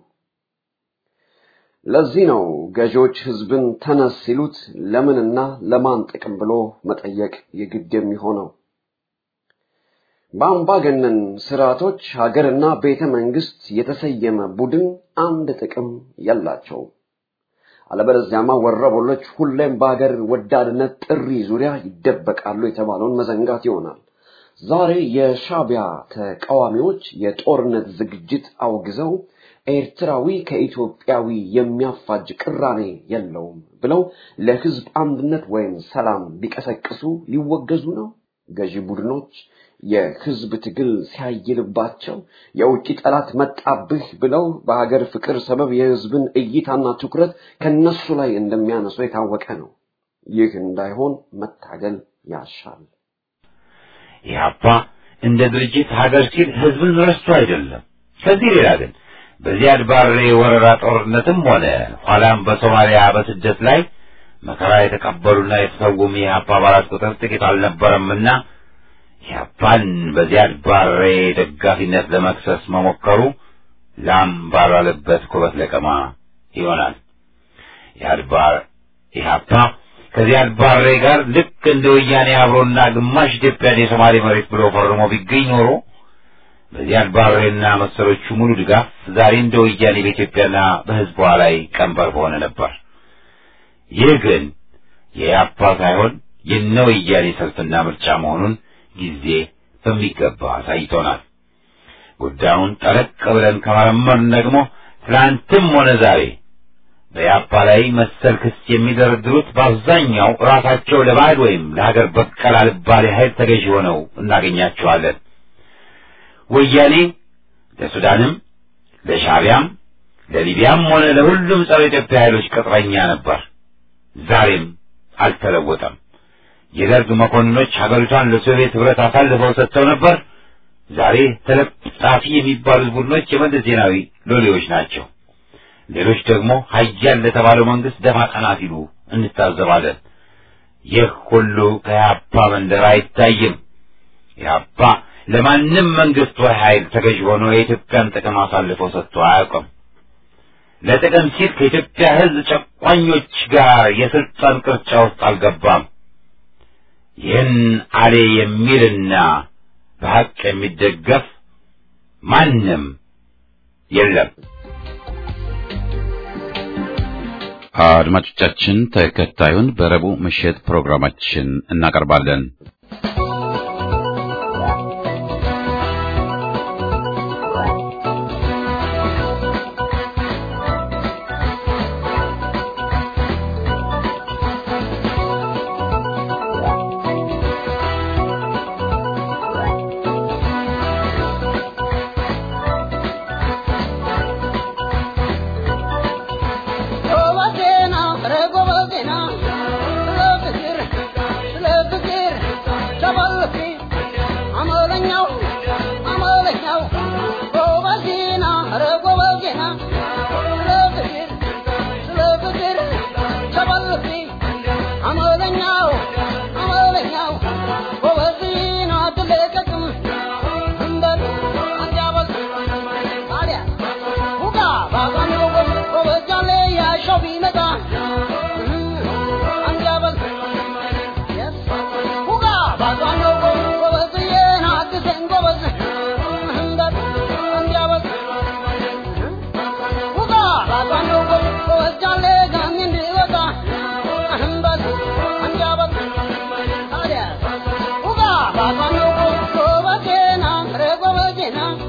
ለዚህ ነው ገዢዎች ህዝብን ተነስ ሲሉት ለምንና ለማን ጥቅም ብሎ መጠየቅ የግድ የሚሆነው። በአምባገነን ስርዓቶች ሀገርና ቤተ መንግስት የተሰየመ ቡድን አንድ ጥቅም የላቸው። አለበለዚያማ ወረበሎች ሁሌም በሀገር ወዳድነት ጥሪ ዙሪያ ይደበቃሉ የተባለውን መዘንጋት ይሆናል። ዛሬ የሻዕቢያ ተቃዋሚዎች የጦርነት ዝግጅት አውግዘው ኤርትራዊ ከኢትዮጵያዊ የሚያፋጅ ቅራኔ የለውም ብለው ለህዝብ አንድነት ወይም ሰላም ቢቀሰቅሱ ሊወገዙ ነው። ገዢ ቡድኖች የህዝብ ትግል ሲያይልባቸው የውጭ ጠላት መጣብህ ብለው በሀገር ፍቅር ሰበብ የህዝብን እይታና ትኩረት ከነሱ ላይ እንደሚያነሱ የታወቀ ነው። ይህ እንዳይሆን መታገል ያሻል። ኢህአፓ እንደ ድርጅት ሀገር ሲል ህዝብን ረስቶ አይደለም። ከዚህ ሌላ ግን በዚያድ ባሬ ወረራ ጦርነትም ሆነ ኋላም በሶማሊያ በስደት ላይ መከራ የተቀበሉና የተሰውም የኢህአፓ አባላት ቁጥር ጥቂት አልነበረምና ኢህአፓን በዚያድ ባሬ ደጋፊነት ለመክሰስ መሞከሩ ላም ባልዋለበት ኩበት ለቀማ ይሆናል። ኢህአድባር ኢህአፓ ከዚያድ ባሬ ጋር ልክ እንደ ወያኔ አብሮና ግማሽ ኢትዮጵያን የሶማሌ መሬት ብሎ ፈርሞ ቢገኝ ኖሮ በዚያድ ባሬና መሰሎቹ ሙሉ ድጋፍ ዛሬ እንደ ወያኔ በኢትዮጵያና በህዝቧ ላይ ቀንበር በሆነ ነበር። ይህ ግን የኢህአፓ ሳይሆን የነ ወያኔ ሰልፍና ምርጫ መሆኑን ጊዜ በሚገባ አሳይቶናል። ጉዳዩን ጠለቅ ብለን ከመረመርን ደግሞ ትላንትም ሆነ ዛሬ በኢህአፓ ላይ መሰል ክስ የሚደረድሩት በአብዛኛው ራሳቸው ለባዕድ ወይም ለሀገር በቀል አልባሌ ኃይል ተገዥ ሆነው እናገኛቸዋለን። ወያኔ ለሱዳንም ለሻዕቢያም ለሊቢያም ሆነ ለሁሉም ጸረ ኢትዮጵያ ኃይሎች ቅጥረኛ ነበር። ዛሬም አልተለወጠም። የደርግ መኮንኖች ሀገሪቷን ለሶቪየት ህብረት አሳልፈው ሰጥተው ነበር። ዛሬ ተለጣፊ የሚባሉት ቡድኖች የመለስ ዜናዊ ሎሌዎች ናቸው። ሌሎች ደግሞ ሀያል ለተባለው መንግስት ደፋ ቀና ሲሉ እንታዘባለን። ይህ ሁሉ ከኢህአፓ መንደር አይታይም። ኢህአፓ ለማንም መንግስት ወይ ኃይል ተገዥ ሆኖ የኢትዮጵያን ጥቅም አሳልፈው ሰጥቶ አያውቅም። ለጥቅም ሲል ከኢትዮጵያ ህዝብ ጨቋኞች ጋር የስልጣን ቅርጫ ውስጥ አልገባም። ይህን አሌ የሚልና በሐቅ የሚደገፍ ማንም የለም። አድማጮቻችን ተከታዩን በረቡዕ ምሽት ፕሮግራማችን እናቀርባለን። Baba no go, go again, I'm ready.